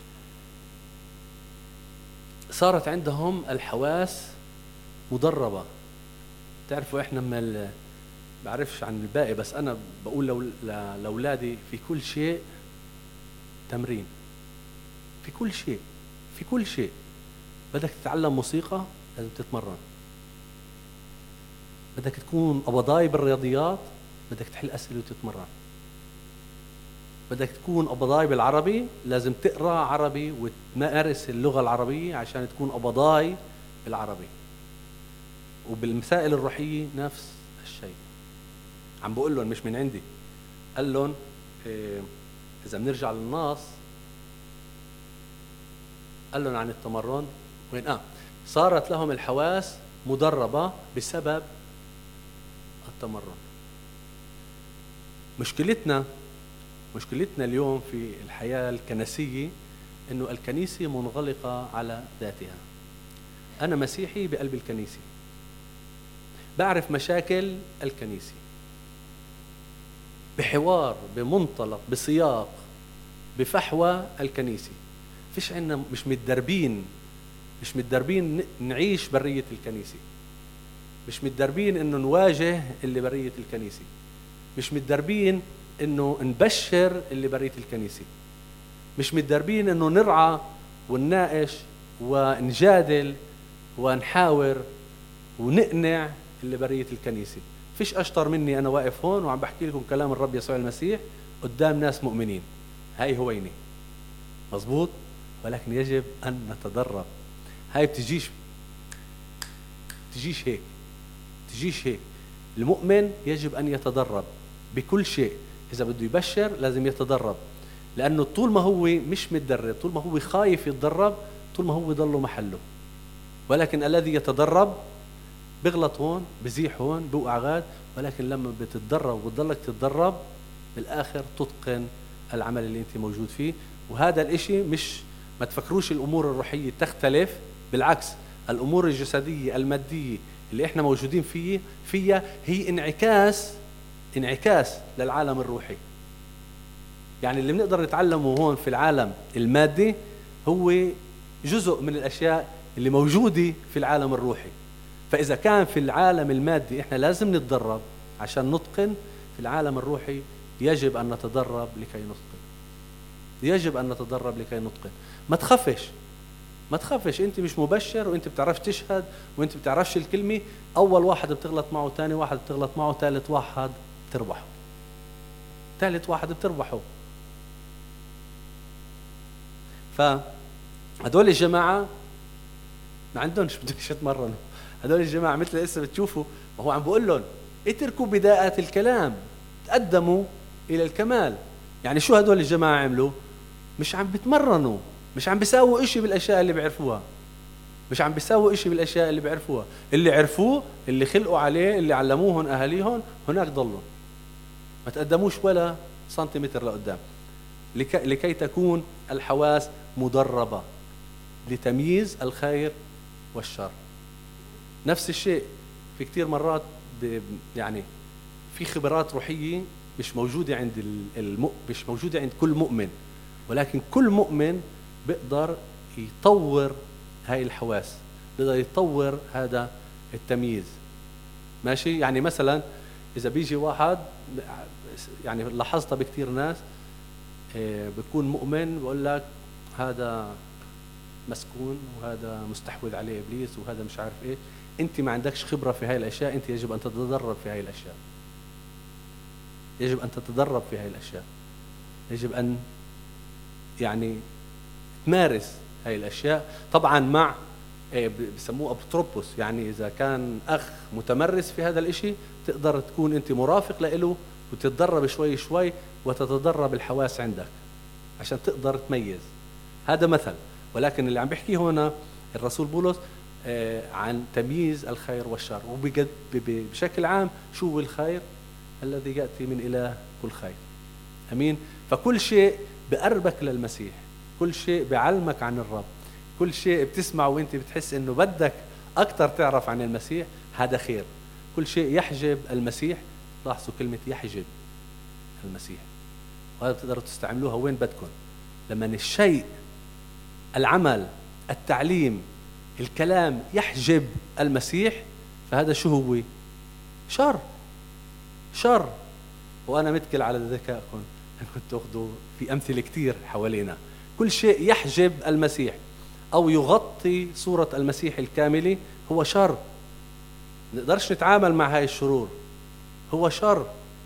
صارت عندهم الحواس مدربة. تعرفوا إحنا ما بعرفش عن الباقي، بس أنا بقول لأولادي في كل شيء تمرين، في كل شيء، في كل شيء. بدك تتعلم موسيقى لازم تتمرن، بدك تكون قبضاي بالرياضيات بدك تحل أسئلة وتتمرن، بدك تكون قبضاي بالعربي لازم تقرأ عربي وتمارس اللغة العربية عشان تكون قبضاي بالعربي. وبالمسائل الروحية نفس الشيء. عم بقول لهم مش من عندي، قال لهم إيه إذا بنرجع للنص، قال لهم عن التمرن وين آه صارت لهم الحواس مدربة بسبب التمرن. مشكلتنا مشكلتنا اليوم في الحياة الكنسية إنه الكنيسة منغلقة على ذاتها. أنا مسيحي بقلب الكنيسة، بعرف مشاكل الكنيسة بحوار، بمنطلق، بسياق، بفحوى الكنيسة. فيش عنا، مش متدربين مش متدربين نعيش برية الكنيسة، مش متدربين إنه نواجه اللي برية الكنيسة، مش متدربين إنه نبشر اللي برية الكنيسة، مش متدربين إنه نرعى ونناقش ونجادل ونحاور ونقنع اللي برية الكنيسة. فيش أشطر مني أنا واقف هون وعم بحكي لكم كلام الرب يسوع المسيح قدام ناس مؤمنين، هاي هويني مظبوط، ولكن يجب أن نتدرب. هاي بتجيش تجيش هيك تجيش هيك المؤمن يجب أن يتدرب بكل شيء. إذا بده يبشر لازم يتدرب، لأنه طول ما هو مش متدرب، طول ما هو خايف يتدرب، طول ما هو ضله محله. ولكن الذي يتدرب بغلط هون، بزيح هون، بوقع غاد، ولكن لما بتتدرب وتضلك تتدرب بالآخر تتقن العمل اللي انت موجود فيه. وهذا الاشي مش ما تفكروش الأمور الروحية تختلف، بالعكس الأمور الجسدية المادية اللي احنا موجودين فيه فيها هي انعكاس انعكاس للعالم الروحي. يعني اللي بنقدر نتعلمه هون في العالم المادي هو جزء من الأشياء اللي موجودة في العالم الروحي. فإذا كان في العالم المادي إحنا لازم نتدرب عشان نتقن، في العالم الروحي يجب أن نتدرب لكي نتقن. يجب أن نتدرب لكي نتقن. ما تخافش ما تخافش أنت مش مبشر وأنت بتعرف تشهد وأنت بتعرفش الكلمة. أول واحد بتغلط معه، تاني واحد بتغلط معه، ثالث واحد بتربحه ثالث واحد بتربحه. فهدول الجماعة ما عندهمش بدهش يتمرنوا. هدول الجماعة مثل لسه بتشوفوا، ما هو عم بقول لهم اتركوا بداية الكلام، تقدموا إلى الكمال. يعني شو هدول الجماعة عملوا؟ مش عم بتمرنوا، مش عم بيساووا إشي بالأشياء اللي بيعرفوها، مش عم بيساووا إشي بالأشياء اللي بيعرفوها. اللي عرفوه، اللي خلقوا عليه، اللي علموهن أهاليهم، هناك ضلوا. ما تقدموش ولا سنتيمتر لقدام، لكي, لكي تكون الحواس مدربة لتمييز الخير والشر. نفس الشيء في كتير مرات يعني في خبرات روحية مش موجودة عند الم... مش موجودة عند كل مؤمن، ولكن كل مؤمن بيقدر يطور هاي الحواس، بيقدر يطور هذا التمييز. ماشي؟ يعني مثلا إذا بيجي واحد، يعني لاحظتها بكتير ناس، بيكون مؤمن بقول لك هذا مسكون وهذا مستحوذ عليه إبليس وهذا مش عارف إيه. أنت ما عندكش خبرة في هاي الأشياء، أنت يجب أن تتدرب في هاي الأشياء، يجب أن تتدرب في هاي الأشياء، يجب أن يعني تمارس هاي الأشياء. طبعا مع بسموه أبوتروبوس، يعني إذا كان أخ متمرس في هذا الإشي تقدر تكون أنت مرافق له وتتدرب شوي شوي وتتدرب الحواس عندك عشان تقدر تميز. هذا مثل، ولكن اللي عم بحكيه هنا الرسول بولس عن تمييز الخير والشر. وبشكل عام شو هو الخير؟ الذي يأتي من إله كل خير. أمين. فكل شيء بقربك للمسيح، كل شيء بعلمك عن الرب، كل شيء بتسمع وانت بتحس انه بدك اكتر تعرف عن المسيح، هذا خير. كل شيء يحجب المسيح، لاحظوا كلمة يحجب المسيح، وهذا بتقدروا تستعملوها وين بدكم. لما الشيء، العمل، التعليم، الكلام يحجب المسيح، فهذا شو هو؟ شر. شر. وأنا متكل على ذكائكم أنكم تأخذوا في أمثلة كتير حوالينا. كل شيء يحجب المسيح أو يغطي صورة المسيح الكاملة هو شر. نقدرش نتعامل مع هاي الشرور، هو شر.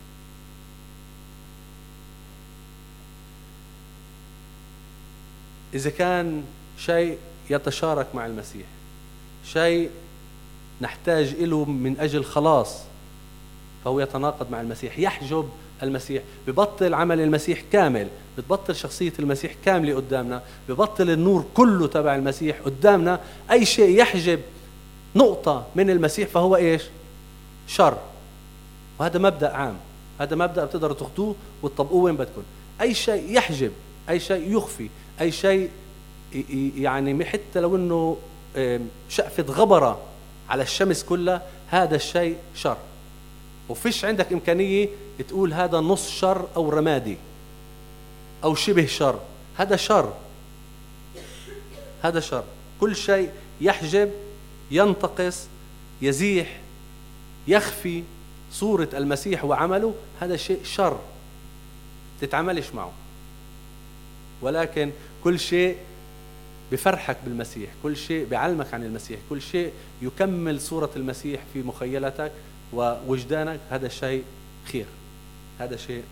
إذا كان شيء يتشارك مع المسيح، شيء نحتاج إله من أجل خلاص، فهو يتناقض مع المسيح، يحجب المسيح، ببطل عمل المسيح كامل، بتبطل شخصية المسيح كاملة قدامنا، ببطل النور كله تبع المسيح قدامنا. أي شيء يحجب نقطة من المسيح فهو إيش؟ شر. وهذا مبدأ عام، هذا مبدأ بتقدروا تاخذوه وتطبقوه وين بدكم. أي شيء يحجب، أي شيء يخفي، أي شيء يعني حتى لو إنه شقفة غبرة على الشمس كلها، هذا الشيء شر. وفيش عندك إمكانية تقول هذا نص شر أو رمادي أو شبه شر، هذا شر. هذا شر. كل شيء يحجب، ينتقص، يزيح، يخفي صورة المسيح وعمله، هذا شيء شر تتعاملش معه. ولكن كل شيء بفرحك بالمسيح، كل شيء بيعلمك عن المسيح، كل شيء يكمل صورة المسيح في مخيلتك ووجدانك، هذا شيء خير. هذا شيء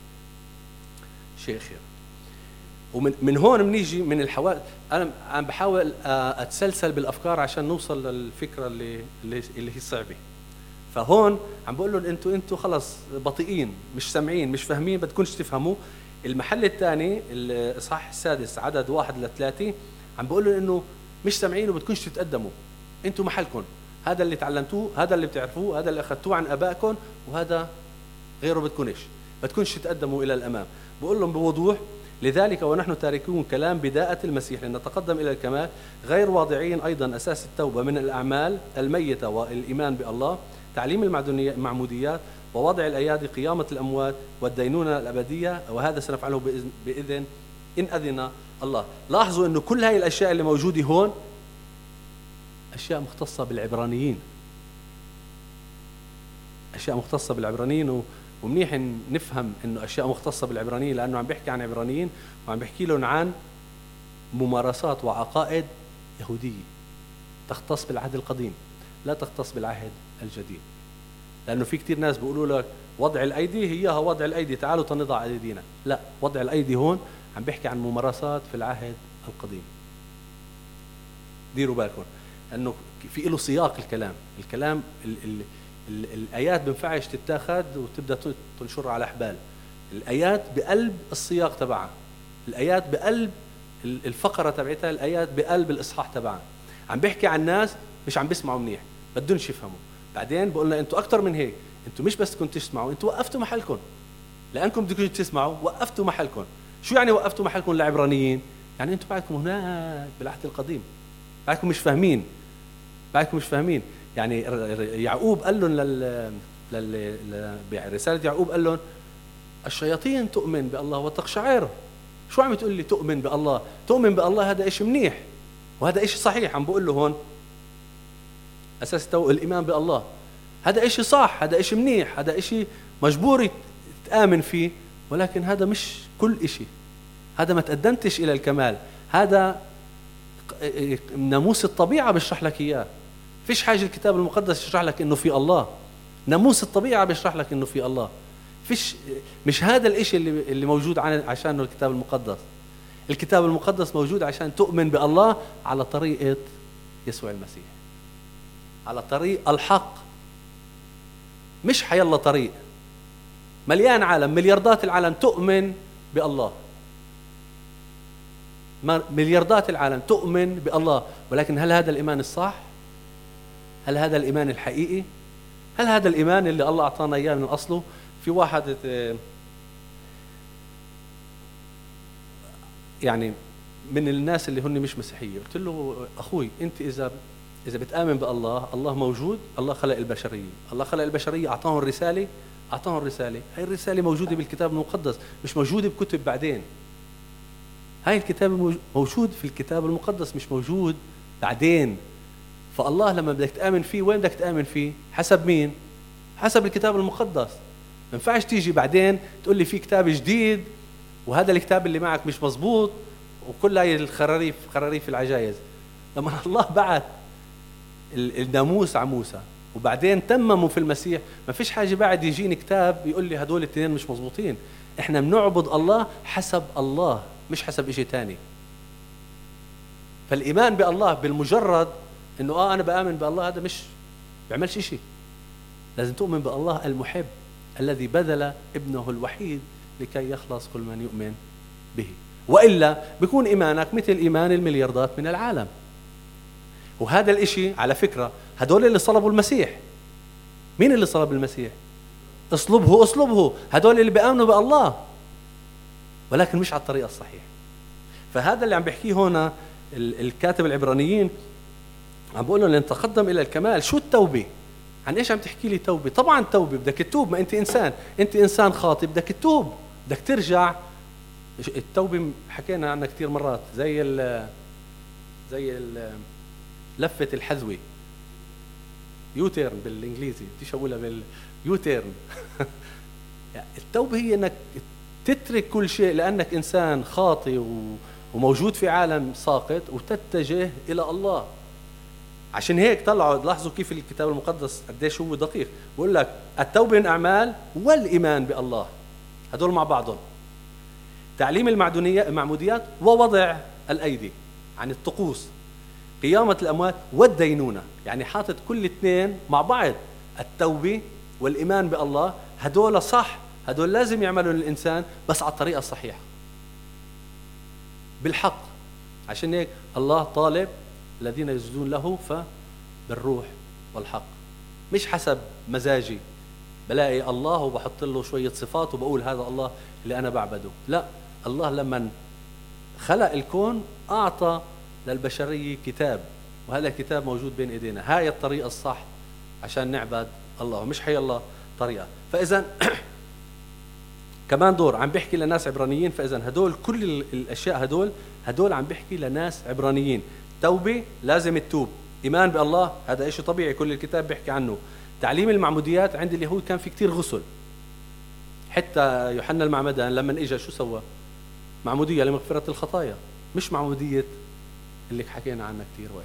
شيء خير. ومن من هون بنيجي من الحوادث. أنا عم بحاول أتسلسل بالأفكار عشان نوصل للفكرة اللي اللي, اللي هي صعبة. فهون عم بقول لهم أنتوا أنتوا خلص بطيئين، مش سامعين، مش فاهمين، بدكونش تفهموا. المحل الثاني الإصحاح السادس عدد واحد لثلاثة عم بقول لهم إنه مش سامعين وبدكونش تتقدموا. أنتوا محلكم، هذا اللي تعلمتوه، هذا اللي بتعرفوه، هذا اللي أخذتوه عن آبائكم، وهذا غيره بدكونش بدكونش تتقدموا إلى الأمام. بقول لهم بوضوح: لذلك ونحن تاركون كلام بداءة المسيح لنتقدم إلى الكمال، غير واضعين أيضا أساس التوبة من الأعمال الميتة والإيمان بالله، تعليم المعموديات ووضع الأيادي، قيامة الأموات والدينونة الأبدية، وهذا سنفعله بإذن, بإذن إن أذن الله. لاحظوا أنه كل هاي الأشياء اللي موجودة هون أشياء مختصة بالعبرانيين، أشياء مختصة بالعبرانيين. ومنيح نفهم أنه أشياء مختصة بالعبرانيين، لأنه عم بيحكي عن عبرانيين وعم بيحكي لهم عن ممارسات وعقائد يهودية تختص بالعهد القديم، لا تختص بالعهد الجديد. لأنه في كتير ناس بيقولوا لك وضع الأيدي هيها وضع الأيدي، تعالوا تنضع أيدينا. لا، وضع الأيدي هون عم بيحكي عن ممارسات في العهد القديم. ديروا بالكم أنه في له سياق الكلام. الكلام ال ال ال الآيات بنفعش تتاخد وتبدأ تنشر على حبال. الآيات بقلب السياق تبعها، الآيات بقلب الفقرة تبعتها، الآيات بقلب الإصحاح تبعها. عم بيحكي عن ناس مش عم بيسمعوا منيح، بدونش يفهموا. بعدين بقولنا أنتوا أكتر من هيك، أنتوا مش بس كنتوا تسمعوا، أنتوا وقفتوا محلكم. لأنكم بدكم تسمعوا وقفتوا محلكم. شو يعني وقفتوا محلكم لعبرانيين؟ يعني أنتوا بعدكم هناك بالعهد القديم، بعدكم مش فاهمين، بعدكم مش فاهمين. يعني يعقوب قال لهم لل لل برسالة يعقوب قال لهم الشياطين تؤمن بالله وتقشعر. شو عم تقول لي تؤمن بالله؟ تؤمن بالله هذا إشي منيح وهذا إشي صحيح. عم بقول له هون أساس الإيمان بالله هذا إشي صح، هذا إشي منيح، هذا إشي مجبور تآمن فيه، ولكن هذا مش كل إشي. هذا ما تقدمتش إلى الكمال، هذا ناموس الطبيعة بيشرح لك إياه. فيش حاجة الكتاب المقدس يشرح لك إنه في الله، ناموس الطبيعة بيشرح لك إنه في الله. فيش مش هذا الإشي اللي اللي موجود عشانه الكتاب المقدس. الكتاب المقدس موجود عشان تؤمن بالله على طريقة يسوع المسيح، على طريق الحق، مش حيلا طريق. مليان عالم، ملياردات العالم تؤمن بالله، ملياردات العالم تؤمن بالله، ولكن هل هذا الإيمان الصح؟ هل هذا الإيمان الحقيقي؟ هل هذا الإيمان اللي الله أعطانا إياه من أصله؟ في واحد يعني من الناس اللي هن مش مسيحية، قلت له أخوي أنت إذا إذا بتآمن بالله، الله موجود، الله خلق البشرية، الله خلق البشرية أعطاهم الرسالة أعطاهم الرسالة. هاي الرسالة موجودة بالكتاب المقدس، مش موجودة بكتب بعدين. هاي الكتاب موجود في الكتاب المقدس، مش موجود بعدين. فالله لما بدك تآمن فيه، وين بدك تآمن فيه؟ حسب مين؟ حسب الكتاب المقدس. ما ينفعش تيجي بعدين تقول لي في كتاب جديد وهذا الكتاب اللي معك مش مزبوط، وكل هاي الخراريف خراريف العجائز. لما الله بعث الناموس على موسى وبعدين تمموا في المسيح، ما فيش حاجة بعد يجيني كتاب يقول لي هدول الاثنين مش مزبوطين. احنا بنعبد الله حسب الله، مش حسب اشي تاني. فالإيمان بالله بالمجرد انه اه انا بآمن بالله، هذا مش بيعملش اشي. لازم تؤمن بالله المحب الذي بذل ابنه الوحيد لكي يخلص كل من يؤمن به، وإلا بيكون إيمانك مثل إيمان الملياردات من العالم. وهذا الاشي على فكرة هدول اللي صلبوا المسيح. مين اللي صلب المسيح؟ اصلبه اصلبه، هدول اللي بيآمنوا بالله، ولكن مش على الطريقة الصحيحة. فهذا اللي عم بيحكيه هنا الكاتب العبرانيين، عم بقول لهم لن تقدم إلى الكمال. شو التوبة؟ عن ايش عم تحكي لي توبة؟ طبعا توبة بدك تتوب، ما انت انسان، انت انسان خاطئ بدك تتوب، بدك ترجع. التوبة حكينا عنها كثير مرات، زي ال زي ال لفة الحذوة، يوتيرن بالانجليزي، بديش اقولها باليوتيرن. التوبة هي انك تترك كل شيء لانك انسان خاطئ وموجود في عالم ساقط، وتتجه الى الله. عشان هيك طلعوا، لاحظوا كيف الكتاب المقدس قديش هو دقيق. بقول لك التوبة من أعمال والإيمان بالله، هدول مع بعضهم. تعليم المعموديات ووضع الأيدي عن الطقوس، قيامة الأموات والدينونة، يعني حاطط كل اثنين مع بعض. التوبة والإيمان بالله هدول صح، هدول لازم يعملوا الإنسان بس على الطريقة الصحيحة بالحق. عشان هيك الله طالب الذين يسجدون له فبالروح والحق، مش حسب مزاجي بلاقي الله وبحط له شوية صفات وبقول هذا الله اللي أنا بعبده. لا، الله لما خلق الكون أعطى للبشرية كتاب، وهذا الكتاب موجود بين إيدينا. هاي الطريقة الصح عشان نعبد الله، مش حي الله طريقة. فإذا كمان دور عم بيحكي لناس عبرانيين. فإذا هدول كل الأشياء هدول هدول عم بيحكي لناس عبرانيين. توبة لازم تتوب، إيمان بالله هذا إشي طبيعي كل الكتاب بيحكي عنه. تعليم المعموديات، عند اليهود كان في كتير غسل، حتى يوحنا المعمدان لما إجا شو سوى؟ معمودية لمغفرة الخطايا، مش معمودية اللي حكينا عنها كتير وقت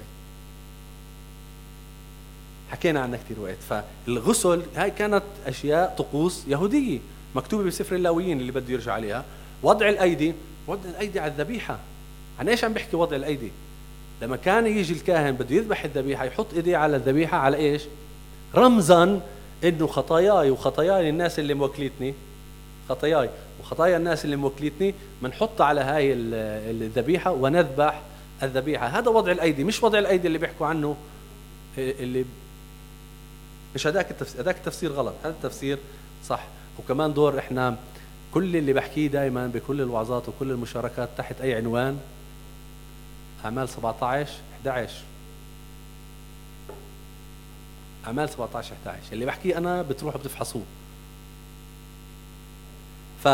حكينا عنها كتير وقت فالغسل هاي كانت أشياء طقوس يهودية مكتوبة بسفر اللاويين اللي بده يرجع عليها. وضع الأيدي، وضع الأيدي على الذبيحة. عن إيش عم بحكي وضع الأيدي؟ لما كان يجي الكاهن بده يذبح الذبيحة يحط إيديه على الذبيحة، على إيش؟ رمزاً إنه خطاياي وخطاياي الناس اللي موكلتني، خطاياي وخطايا الناس اللي موكلتني بنحطها على هاي الذبيحة ونذبح الذبيحة. هذا وضع الأيدي، مش وضع الأيدي اللي بيحكوا عنه، اللي مش هذاك التفسير، هذاك التفسير غلط، هذا التفسير صح. وكمان دور إحنا كل اللي بحكيه دائما بكل الوعظات وكل المشاركات تحت أي عنوان، أعمال سبعة عشر إحدى عشر، أعمال سبعة عشر إحدى عشر اللي بحكيه أنا بتروحوا بتفحصوه. ف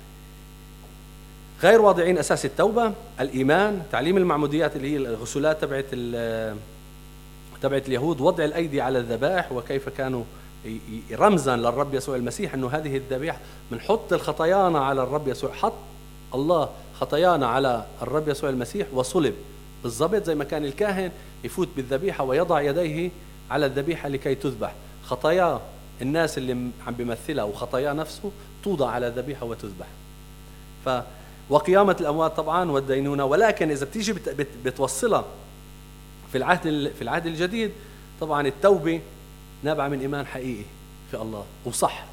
غير واضعين أساس التوبة، الإيمان، تعليم المعموديات اللي هي الغسولات تبعت تبعت اليهود، وضع الأيدي على الذبائح وكيف كانوا رمزا للرب يسوع المسيح، أنه هذه الذبيحة بنحط الخطايانا على الرب يسوع. حط الله خطايانا على الرب يسوع المسيح وصلب بالضبط زي ما كان الكاهن يفوت بالذبيحة ويضع يديه على الذبيحة لكي تذبح. خطايا الناس اللي عم بيمثلها وخطايا نفسه توضع على الذبيحة وتذبح. ف وقيامة الأموات طبعا والدينونة. ولكن إذا بتيجي بت... بت... بتوصلها في العهد ال... في العهد الجديد، طبعا التوبة نابعة من إيمان حقيقي في الله وصح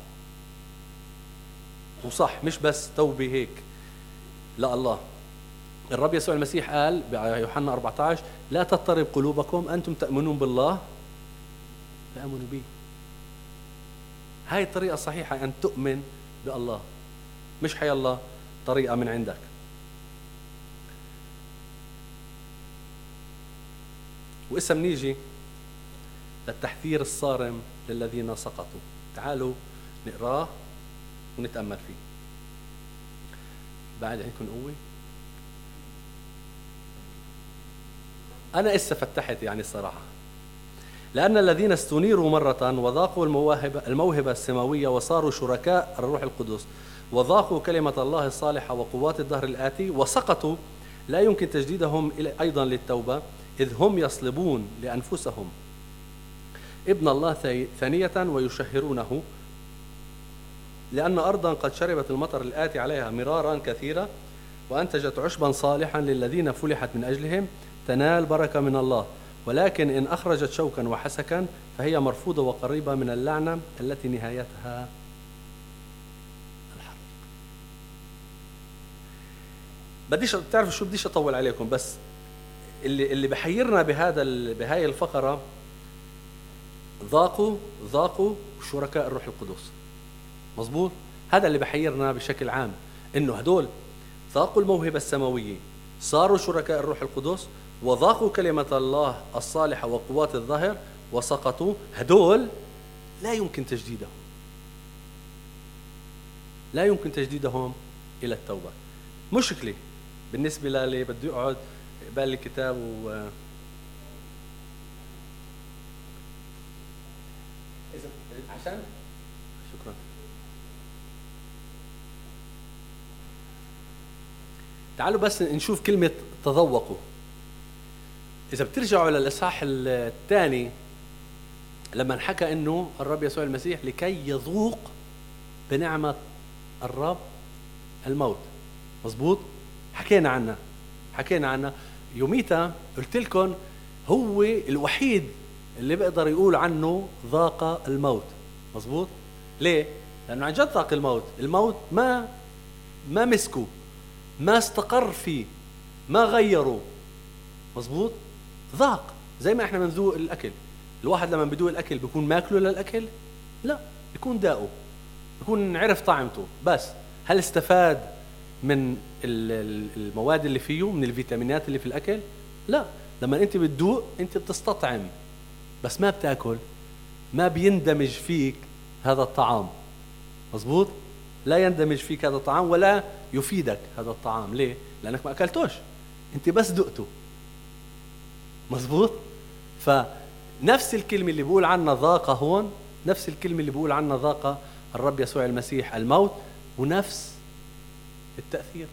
وصح، مش بس توبة هيك لا. الله الرب يسوع المسيح قال بيوحنا أربعة عشر لا تضطرب قلوبكم، أنتم تؤمنون بالله فآمنوا بي. هاي الطريقة الصحيحة أن تؤمن بالله، مش حي الله طريقة من عندك. وإسا منيجي للتحذير الصارم للذين سقطوا. تعالوا نقراه ونتأمل فيه. بعد عندكم قوة. أنا إسا فتحت يعني الصراحة. لأن الذين استنيروا مرة وذاقوا الموهبة, الموهبة السماوية وصاروا شركاء الروح القدس وذاقوا كلمة الله الصالحة وقوات الدهر الآتي وسقطوا لا يمكن تجديدهم أيضا للتوبة، إذ هم يصلبون لأنفسهم ابن الله ثانية ويشهرونه، لأن أرضا قد شربت المطر الآتي عليها مرارا كثيرة وأنتجت عشبا صالحا للذين فلحت من أجلهم تنال بركة من الله. ولكن إن أخرجت شوكا وحسكا فهي مرفوضة وقريبة من اللعنة التي نهايتها الحرق. بديش تعرف شو، بديش أطول عليكم، بس اللي اللي بحيرنا بهذا بهاي الفقرة ذاقوا ذاقوا شركاء الروح القدس. مظبوط؟ هذا اللي بحيرنا بشكل عام، إنه هدول ذاقوا الموهبة السماوية، صاروا شركاء الروح القدس، وذاقوا كلمة الله الصالحة وقوات الظهر وسقطوا. هدول لا يمكن تجديدهم، لا يمكن تجديدهم إلى التوبة. مشكلة بالنسبة للي بده يقعد يقبل الكتاب و عشان شكرا. تعالوا بس نشوف كلمة تذوقوا. إذا بترجعوا للإصحاح الثاني لما انحكى إنه الرب يسوع المسيح لكي يذوق بنعمة الرب الموت. مظبوط؟ حكينا عنها حكينا عنها يوميتا. قلت لكم هو الوحيد اللي بقدر يقول عنه ذاق الموت. مظبوط؟ ليه؟ لأنه عن جد ذاق الموت. الموت ما ما مسكه، ما استقر فيه، ما غيره. مظبوط؟ ذاق زي ما احنا بنذوق الاكل. الواحد لما بيذوق الاكل بيكون ماكله للاكل؟ لا، بيكون داقه، بيكون عرف طعمته. بس هل استفاد من المواد اللي فيه، من الفيتامينات اللي في الاكل؟ لا. لما انت بتذوق انت بتستطعم بس ما بتاكل، ما بيندمج فيك هذا الطعام. مظبوط؟ لا يندمج فيك هذا الطعام ولا يفيدك هذا الطعام. ليه؟ لانك ما اكلتوش، انت بس دقته. مظبوط؟ فنفس الكلمة اللي بيقول عنها ذاق هون، نفس الكلمة اللي بيقول عنها ذاق الرب يسوع المسيح الموت، ونفس التأثير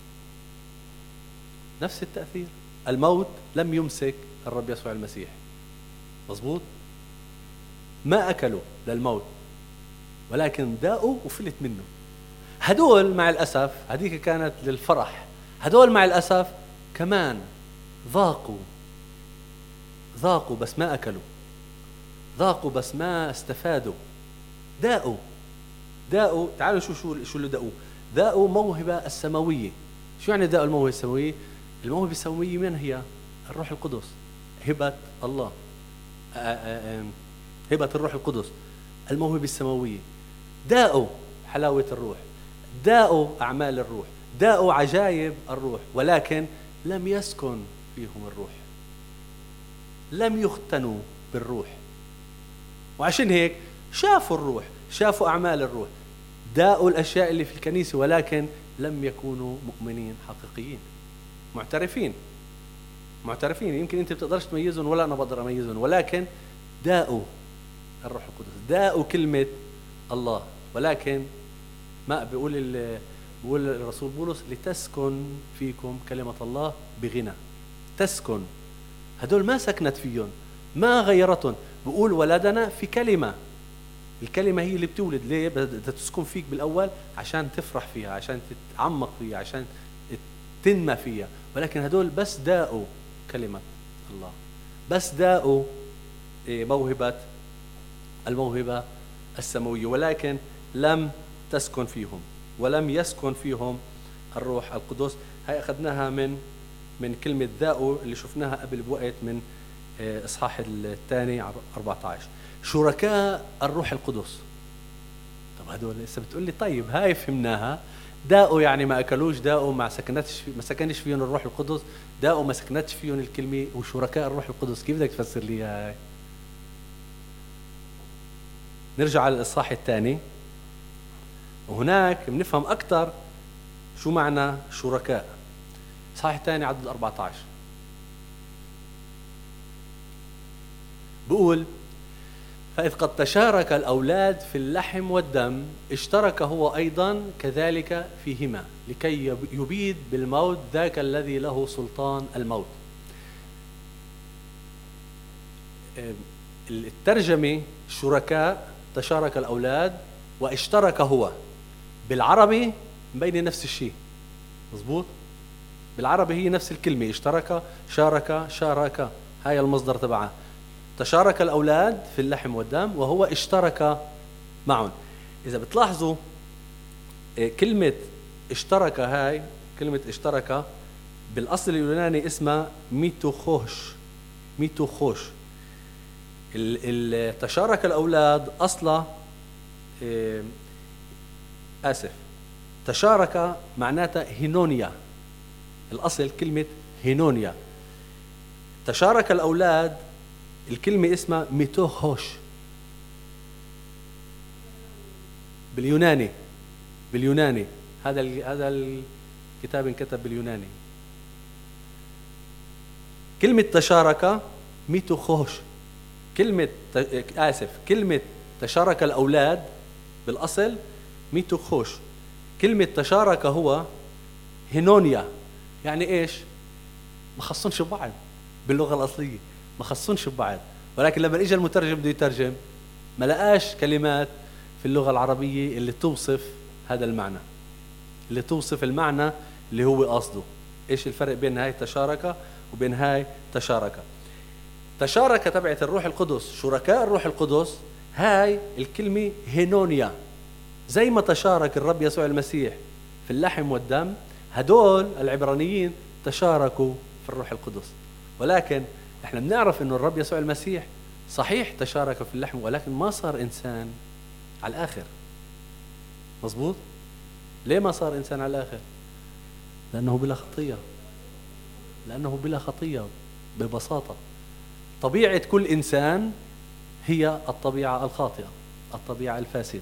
نفس التأثير. الموت لم يمسك الرب يسوع المسيح. مظبوط؟ ما أكلوا للموت ولكن داقوا وفلت منه. هدول مع الأسف، هذيك كانت للفرح، هدول مع الأسف كمان ذاقوا ذاقوا بس ما أكلوا، ذاقوا بس ما استفادوا. داقوا داقوا تعالوا شو شو شو اللي داقوا. داقوا موهبة السماوية. شو يعني داقوا الموهبة السماوية؟ الموهبة السماوية من هي؟ الروح القدس، هبة الله، هبة الروح القدس، الموهبة السماوية. داقوا حلاوة الروح، داقوا أعمال الروح، داقوا عجائب الروح، ولكن لم يسكن فيهم الروح، لم يختنوا بالروح. وعشان هيك شافوا الروح، شافوا أعمال الروح، داقوا الأشياء اللي في الكنيسة، ولكن لم يكونوا مؤمنين حقيقيين. معترفين معترفين يمكن أنت بتقدرش تميزهم ولا أنا بقدر أميزهم، ولكن داقوا الروح القدس، داقوا كلمة الله. ولكن ما بيقول بيقول الرسول بولس لتسكن فيكم كلمة الله بغنى. تسكن، هدول ما سكنت فيهم، ما غيرتهم. بيقول ولدنا في كلمة. الكلمة هي اللي بتولد. ليه بدها تسكن فيك بالأول؟ عشان تفرح فيها، عشان تتعمق فيها، عشان تنمى فيها. ولكن هدول بس داقوا كلمة الله، بس داقوا موهبة الموهبة السماوية، ولكن لم تسكن فيهم ولم يسكن فيهم الروح القدس. هاي أخذناها من من كلمة ذاقوا اللي شفناها قبل بوقت من إصحاح الثاني أربعة عشر. شركاء الروح القدس. طب هدول لسه بتقول لي طيب هاي فهمناها، داقوا يعني ما أكلوش، داقوا ما سكنتش ما سكنش فيهم الروح القدس، داقوا ما سكنتش فيهم الكلمة، وشركاء الروح القدس كيف بدك تفسر لي هاي؟ نرجع على الإصحاح الثاني وهناك بنفهم أكثر شو معنى شركاء. صحيح الثاني عدد أربعة عشر بقول: فإذ قد تشارك الأولاد في اللحم والدم اشترك هو أيضا كذلك فيهما لكي يبيد بالموت ذاك الذي له سلطان الموت. الترجمة شركاء تشارك الأولاد واشترك هو، بالعربي مبين نفس الشيء، مزبوط؟ بالعربي هي نفس الكلمة، اشترك شارك شارك، هاي المصدر تبعها. تشارك الأولاد في اللحم والدم وهو اشترك معهم. إذا بتلاحظوا كلمة اشترك، هاي كلمة اشترك بالأصل اليوناني اسمها ميتوخوش. ميتوخوش تشارك الأولاد أصلا آسف تشارك معناتها هينونيا، الأصل كلمة هينونيا. تشارك الأولاد الكلمة اسمها ميتوخوش باليوناني. باليوناني هذا هذا الكتاب انكتب باليوناني. كلمة تشارك ميتوخوش. كلمة آسف كلمة تشارك الأولاد بالأصل ميتوخوش. كلمة تشارك هو هينونيا، يعني إيش؟ ما خصنش ببعض باللغة الأصلية، ما خصنش ببعض، ولكن لما إجا المترجم بده يترجم ما لقاش كلمات في اللغة العربية اللي توصف هذا المعنى، اللي توصف المعنى اللي هو قصده. إيش الفرق بين هاي تشارك وبين هاي تشارك؟ تشارك تبعت الروح القدس، شركاء الروح القدس، هاي الكلمة هينونيا. زي ما تشارك الرب يسوع المسيح في اللحم والدم، هدول العبرانيين تشاركوا في الروح القدس. ولكن احنا بنعرف انه الرب يسوع المسيح صحيح تشارك في اللحم، ولكن ما صار انسان على الاخر. مظبوط؟ ليه ما صار انسان على الاخر؟ لانه بلا خطية. لانه بلا خطية ببساطة. طبيعة كل انسان هي الطبيعة الخاطئة، الطبيعة الفاسدة.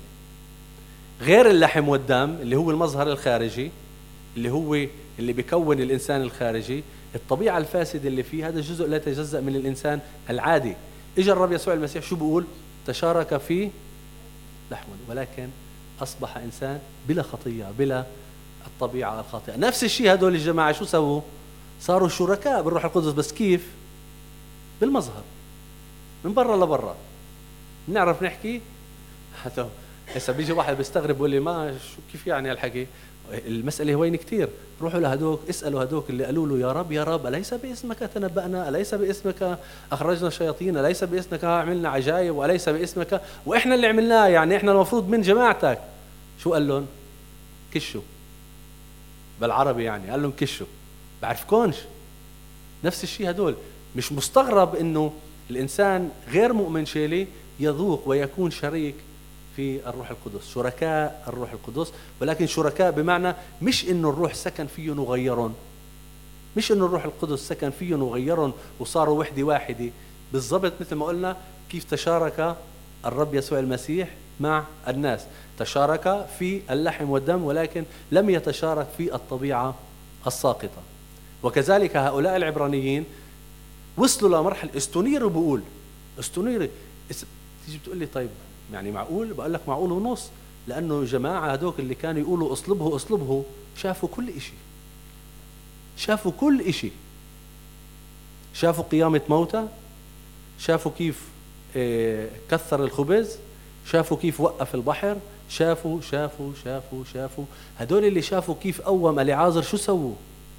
غير اللحم والدم اللي هو المظهر الخارجي، اللي هو اللي بيكون الإنسان الخارجي، الطبيعة الفاسدة اللي فيه هذا جزء لا يتجزأ من الإنسان العادي. إجا الرب يسوع المسيح شو بيقول؟ تشارك في لحم، ولكن أصبح إنسان بلا خطية، بلا الطبيعة الخاطئة. نفس الشيء هدول الجماعة شو سووا؟ صاروا شركاء بالروح القدس، بس كيف؟ بالمظهر، من برا لبرا. نعرف نحكي حتى هسه بيجي واحد بيستغرب بيقول لي ما شو كيف يعني هالحكي؟ المسألة وين كتير. روحوا لهدوك اسألوا هدوك اللي قالوا له يا رب يا رب أليس باسمك تنبأنا، أليس باسمك أخرجنا الشياطين، أليس باسمك عملنا عجائب، وأليس باسمك، وإحنا اللي عملناه، يعني إحنا المفروض من جماعتك. شو قال لهم؟ كشوا بالعربي، يعني قال لهم كشوا، بعرفكونش. نفس الشيء هدول. مش مستغرب إنه الإنسان غير مؤمن شيلي يذوق ويكون شريك في الروح القدس، شركاء الروح القدس. ولكن شركاء بمعنى مش إنه الروح سكن فيهم وغيرهم، مش إنه الروح القدس سكن فيهم وغيرهم وصاروا وحدة واحدة. بالضبط مثل ما قلنا كيف تشارك الرب يسوع المسيح مع الناس، تشارك في اللحم والدم ولكن لم يتشارك في الطبيعة الساقطة. وكذلك هؤلاء العبرانيين وصلوا لمرحلة استنيروا. بقول استنيروا، تيجي بتقول لي طيب يعني معقول؟ بقول لك معقول ونص، لأنه جماعة هدوك اللي كانوا يقولوا اصلبه اصلبه شافوا كل إشي، شافوا كل إشي، شافوا قيامة موتى، شافوا كيف كثر الخبز، شافوا كيف وقف البحر، شافوا شافوا شافوا شافوا هدول اللي شافوا كيف قوم اليعازر شو سووا؟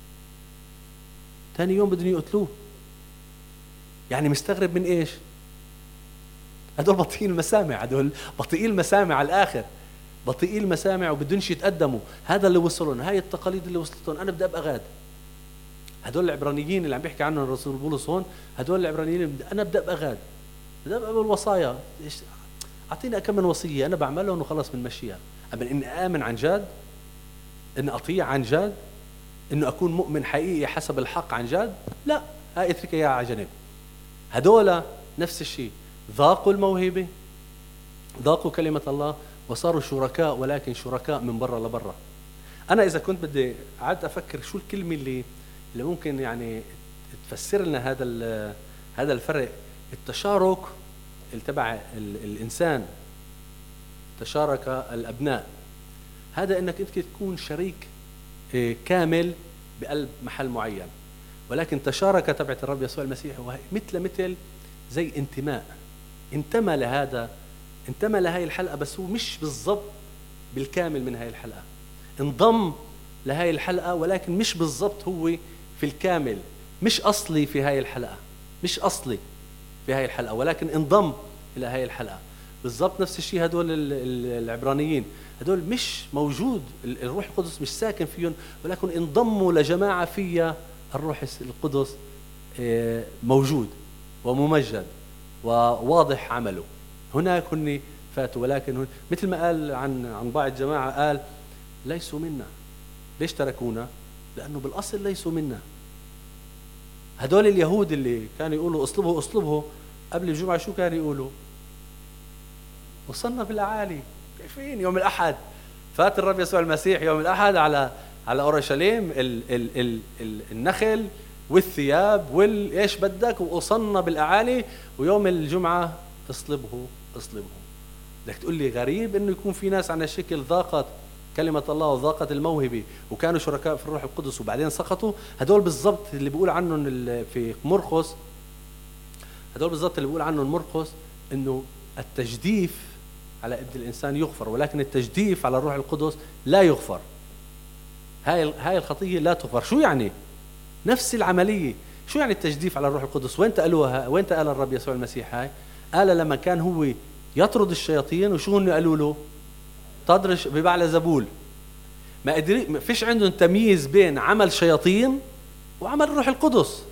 ثاني يوم بدهم يقتلوه. يعني مستغرب من إيش؟ هدول بطيئين المسامع، هدول بطيئين المسامع على الآخر، بطيئين المسامع وبدونش يتقدموا. هذا اللي وصلون، هاي التقاليد اللي وصلتهم. أنا بدي أبقى غاد. هدول العبرانيين اللي عم بيحكي عنهم الرسول بولس هون، هدول العبرانيين أنا بدي أبقى غاد، بدي أبقى بالوصايا. أعطيني كم من وصية أنا بعملهم وخلص بنمشيها. أما إني آمن عن جد، إني أطيع عن جد، إنه أكون مؤمن حقيقي حسب الحق عن جد، لا، هاي اتركها إياها على جنب. هدول نفس الشيء، ذاقوا الموهبة، ذاقوا كلمة الله، وصاروا شركاء ولكن شركاء من برا لبرا. أنا إذا كنت بدي قعدت أفكر شو الكلمة اللي اللي ممكن يعني تفسر لنا هذا هذا الفرق. التشارك تبع الإنسان، تشارك الأبناء، هذا إنك أنت تكون شريك كامل بقلب محل معين. ولكن تشارك تبعت الرب يسوع المسيح هو مثل مثل زي انتماء، انتمى لهذا، انتمى لهاي الحلقة، بس هو مش بالضبط بالكامل من هاي الحلقة. انضم لهاي الحلقة ولكن مش بالضبط هو في الكامل، مش أصلي في هاي الحلقة، مش أصلي في هاي الحلقة ولكن انضم إلى هاي الحلقة. بالضبط نفس الشيء هدول العبرانيين، هدول مش موجود الروح القدس، مش ساكن فيهم، ولكن انضموا لجماعة فيها الروح القدس موجود وممجد وواضح عمله. هناك هن فاتوا، ولكن هن مثل ما قال عن عن بعض الجماعة، قال ليسوا منا. ليش تركونا؟ لأنه بالأصل ليسوا منا. هدول اليهود اللي كانوا يقولوا اصلبه اصلبه قبل الجمعة، شو كانوا يقولوا؟ وصلنا بالأعالي. كيفين يوم الأحد فات الرب يسوع المسيح يوم الأحد على على أورشليم، ال ال ال ال النخل والثياب والإيش بدك، ووصلنا بالأعالي، ويوم الجمعة اصلبه اصلبه. بدك تقول لي غريب إنه يكون في ناس على الشكل ذاقت كلمة الله وذاقت الموهبة وكانوا شركاء في الروح القدس وبعدين سقطوا. هدول بالضبط اللي بيقول عنهم في مرقس، هدول بالضبط اللي بيقول عنهم مرقس إنه التجديف على ابن الإنسان يغفر، ولكن التجديف على الروح القدس لا يغفر. هاي هاي الخطية لا تغفر. شو يعني؟ نفس العملية. شو يعني التجديف على الروح القدس؟ وين قالوها؟ وين قال الرب يسوع المسيح هاي؟ قال لما كان هو يطرد الشياطين، وشو هن قالوا له؟ تدرج ببعل زبول. ما قدر، ما فيش عندهم تمييز بين عمل شياطين وعمل الروح القدس.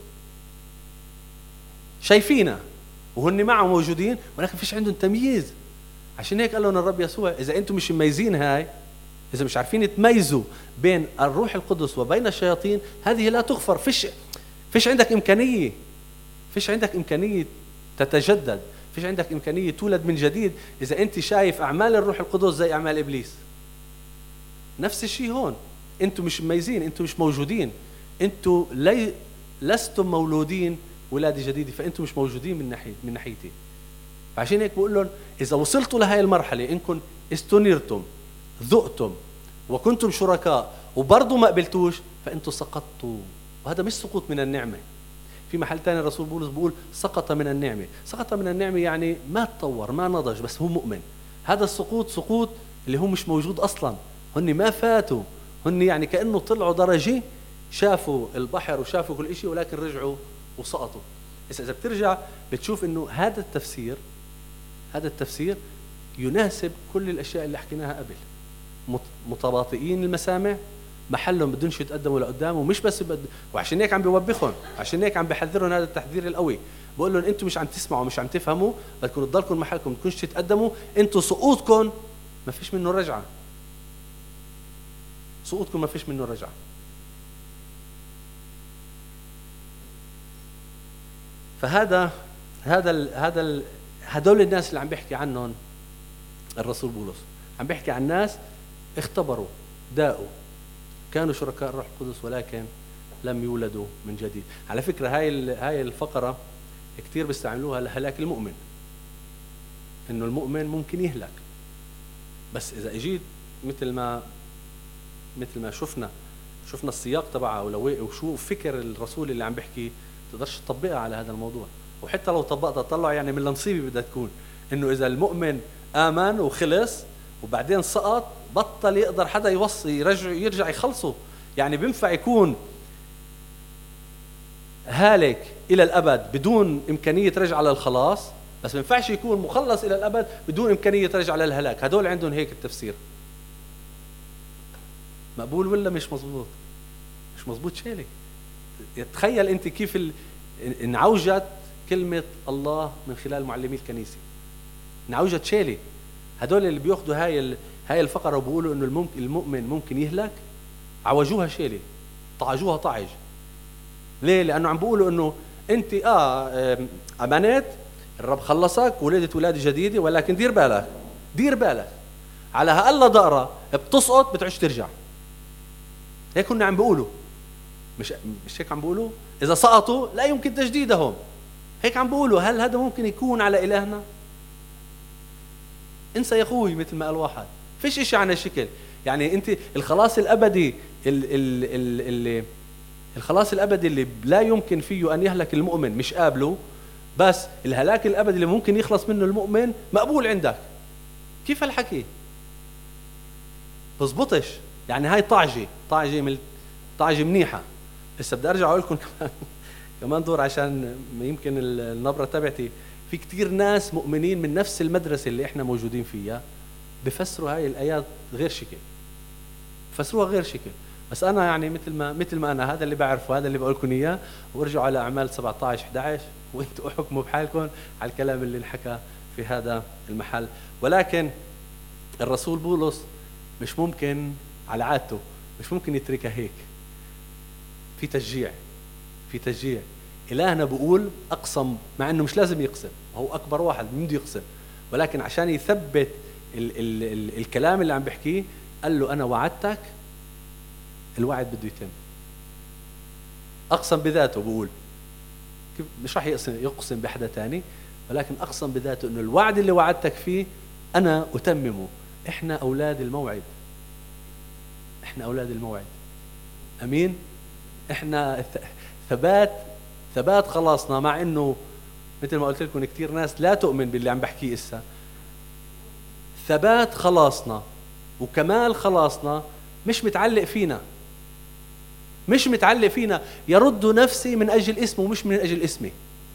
شايفينا وهن معه موجودين، ولكن فيش عندهم تمييز. عشان هيك قال لهم الرب يسوع إذا أنتم مش مميزين هاي، إذا مش عارفين تميزوا بين الروح القدس وبين الشياطين، هذه لا تغفر. فيش فيش عندك إمكانية، فيش عندك إمكانية تتجدد، فيش عندك إمكانية تولد من جديد إذا أنت شايف أعمال الروح القدس زي أعمال إبليس. نفس الشيء هون، أنتم مش مميزين، أنتم مش موجودين، أنتم لي لستم مولودين ولادة جديدة، فأنتم مش موجودين من ناحية من ناحيتي. فعشان هيك بقول لهم إذا وصلتوا لهاي المرحلة، إنكم استنيرتم ذقتم وكنتم شركاء وبرضو ما قبلتوش، فأنتم سقطتوا. وهذا مش سقوط من النعمة. في محل تاني الرسول بولس بيقول سقط من النعمة. سقط من النعمة يعني ما تطور، ما نضج، بس هو مؤمن. هذا السقوط سقوط اللي هو مش موجود أصلا. هن ما فاتوا، هن يعني كأنه طلعوا درجة، شافوا البحر وشافوا كل شيء، ولكن رجعوا وسقطوا. إذا بترجع بتشوف إنه هذا التفسير، هذا التفسير يناسب كل الأشياء اللي حكيناها قبل. متباطئين المسامع، محلهم بدونش يتقدموا لقدام، ومش بس بد... وعشان هيك عم بيوبخهم، عشان هيك عم بيحذرهم هذا التحذير القوي. بقول لهم انتم مش عم تسمعوا، مش عم تفهموا، بدكم تضلكم محلكم، تكونش تتقدموا. انتم سقوطكم ما فيش منه رجعة، سقوطكم ما فيش منه رجعة. فهذا هذا ال... هذا ال... هدول الناس اللي عم بيحكي عنهم الرسول بولس، عم بيحكي عن ناس اختبروا، داقوا، كانوا شركاء الروح القدس ولكن لم يولدوا من جديد. على فكرة هاي هاي الفقرة كتير بيستعملوها لهلاك المؤمن، إنه المؤمن ممكن يهلك. بس إذا اجيت مثل ما مثل ما شفنا شفنا السياق تبعها وشو فكر الرسول اللي عم بيحكي، تقدرش تطبقها على هذا الموضوع. وحتى لو طبقتها طلع يعني من المصيبة بدها تكون إنه إذا المؤمن آمن وخلص وبعدين سقط، بطل يقدر حدا يوصي يرجع يرجع يخلصه. يعني بينفع يكون هالك إلى الأبد بدون إمكانية رجع للخلاص، بس ما ينفعش يكون مخلص إلى الأبد بدون إمكانية رجع للهلاك. هدول عندهم هيك التفسير. مقبول ولا مش مزبوط؟ مش مزبوط شيلي. تخيل أنت كيف ال... انعوجت كلمة الله من خلال معلمي الكنيسة، انعوجت شيلي. هدول اللي بياخدوا هاي ال... هاي الفقرة وبيقولوا إنه الممكن المؤمن ممكن يهلك، عوجوها شيلي، طعجوها طعج. ليه؟ لأنه عم بيقولوا إنه أنت آه أمنت، الرب خلصك، ولدت ولادة جديدة، ولكن دير بالك، دير بالك على هقلة دقرة بتسقط بتعيش ترجع. هيك كنا عم بيقولوا، مش مش هيك عم بيقولوا؟ إذا سقطوا لا يمكن تجديدهم. هيك عم بيقولوا. هل هذا ممكن يكون على إلهنا؟ انسى يا أخوي، مثل ما قال واحد، فيش إشي عن الشكل. يعني أنت الخلاص الأبدي اللي الخلاص الأبدي اللي لا يمكن فيه أن يهلك المؤمن مش قابله، بس الهلاك الأبدي اللي ممكن يخلص منه المؤمن مقبول عندك. كيف هالحكي؟ بزبطش. يعني هاي طعجة طعجة من طعجة منيحة. لسه بدي أرجع أقول لكم كمان كمان دور، عشان يمكن النبرة تبعتي في كتير ناس مؤمنين من نفس المدرسة اللي إحنا موجودين فيها بفسروا هاي الآيات غير شكل، بفسروها غير شكل. بس أنا يعني مثل ما مثل ما أنا هذا اللي بعرفه، هذا اللي بقول لكم إياه. وارجعوا على أعمال سبعة عشر إحدى عشر وأنتوا احكموا بحالكم على الكلام اللي انحكى في هذا المحل. ولكن الرسول بولس مش ممكن على عادته، مش ممكن يتركها هيك. في تشجيع، في تشجيع. إلهنا بقول أقسم، مع إنه مش لازم يقسم، هو أكبر واحد بده يقسم، ولكن عشان يثبت ال ال ال الكلام اللي عم بحكيه قال له أنا وعدتك، الوعد بده يتم. أقسم بذاته بقول، مش راح يقسم يقسم بحدا تاني، ولكن أقسم بذاته إنه الوعد اللي وعدتك فيه أنا أتممه. إحنا أولاد الموعد، إحنا أولاد الموعد. أمين. إحنا ثبات ثبات خلاصنا، مع إنه مثل ما قلت لكم كتير ناس لا تؤمن باللي عم بحكيه إسا. ثبات خلاصنا وكمال خلاصنا مش متعلق فينا، مش متعلق فينا. يرد نفسي من أجل اسمه مش من أجل اسمي.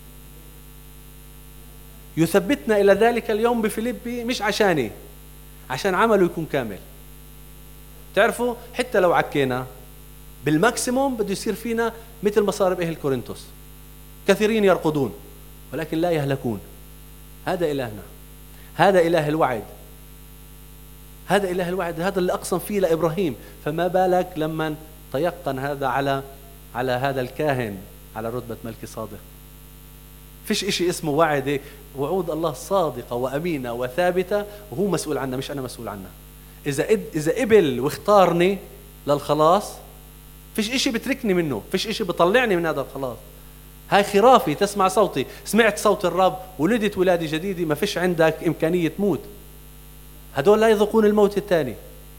يثبتنا إلى ذلك اليوم بفيليبي مش عشاني، عشان عمله يكون كامل. تعرفوا حتى لو عكينا بالماكسيموم بده يصير فينا مثل ما صار بأهل كورنثوس، كثيرين يرقدون ولكن لا يهلكون. هذا إلهنا، هذا إله الوعد، هذا إله الوعد، هذا اللي أقسم فيه لإبراهيم. فما بالك لما تيقن هذا على على هذا الكاهن على رتبة ملك صادق. فيش إشي اسمه وعد، وعود الله صادقة وأمينة وثابتة، وهو مسؤول عنها مش أنا مسؤول عنها. إذا إذا قبل واختارني للخلاص فيش إشي بتركني منه، فيش إشي بطلعني من هذا الخلاص. هاي خرافي تسمع صوتي، سمعت صوت الرب، ولدت ولادة جديدة، ما فيش عندك إمكانية موت. هدول لا يذوقون الموت الثاني.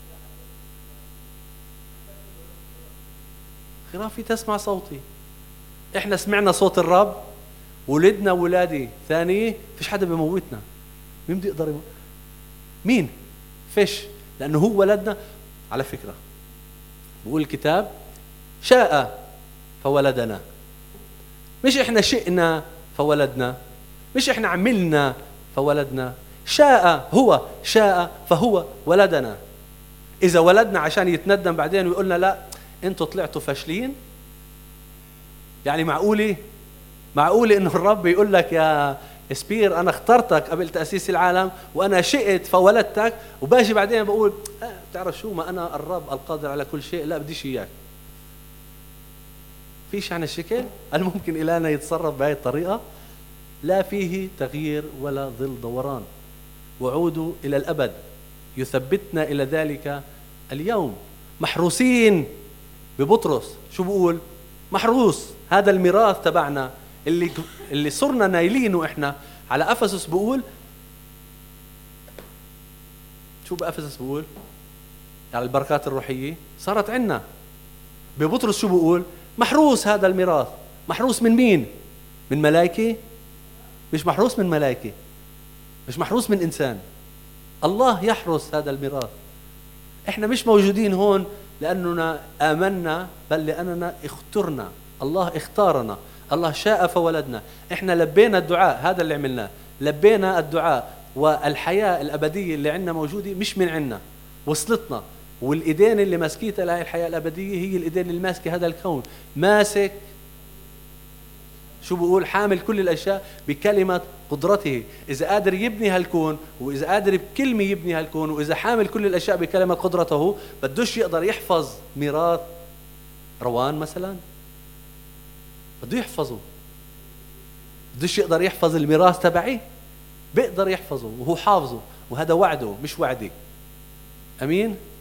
خرافي تسمع صوتي. إحنا سمعنا صوت الرب، ولدنا ولادة ثانية، فيش حدا بيموتنا. مين بده يقدر يموت؟ مين؟ فيش، لأنه هو ولدنا. على فكرة بقول الكتاب شاء فولدنا، مش إحنا شئنا فولدنا، مش إحنا عملنا فولدنا. شاء، هو شاء فهو ولدنا. إذا ولدنا عشان يتندم بعدين ويقولنا لا أنتوا طلعتوا فاشلين، يعني معقولة معقولة إنه الرب يقول لك يا سبير أنا اخترتك قبل تأسيس العالم وأنا شئت فولدتك، وباجي بعدين بقول آه بتعرف شو، ما أنا الرب القادر على كل شيء، لا بديش إياك. فيش عن الشكل. هل ممكن إلهنا يتصرف بهذه الطريقة؟ لا فيه تغيير ولا ظل دوران. وعوده إلى الأبد، يثبتنا إلى ذلك اليوم. محروسين ببطرس، شو بقول؟ محروس هذا الميراث تبعنا اللي اللي صرنا نايلينه إحنا. على أفسس بقول شو بأفسس بقول؟ على البركات الروحية صارت عنا. ببطرس شو بقول؟ محروس هذا الميراث. محروس من مين؟ من ملائكة؟ مش محروس من ملائكة، مش محروس من إنسان. الله يحرس هذا الميراث. إحنا مش موجودين هون لأننا آمنا، بل لأننا اخترنا. الله اختارنا، الله شاء فولدنا. إحنا لبينا الدعاء، هذا اللي عملناه، لبينا الدعاء. والحياة الأبدية اللي عنا موجودة مش من عنا، وصلتنا. والإيدين اللي ماسكيتها لهي الحياة الأبدية هي الإيدين اللي ماسكة هذا الكون. ماسك شو بقول؟ حامل كل الأشياء بكلمة قدرته. إذا قادر يبني هالكون، وإذا قادر بكلمة يبني هالكون، وإذا حامل كل الأشياء بكلمة قدرته، بدوش يقدر يحفظ ميراث روان مثلا؟ بده يحفظه. بدوش يقدر يحفظ الميراث تبعي؟ بيقدر يحفظه وهو حافظه، وهذا وعده مش وعدي. أمين.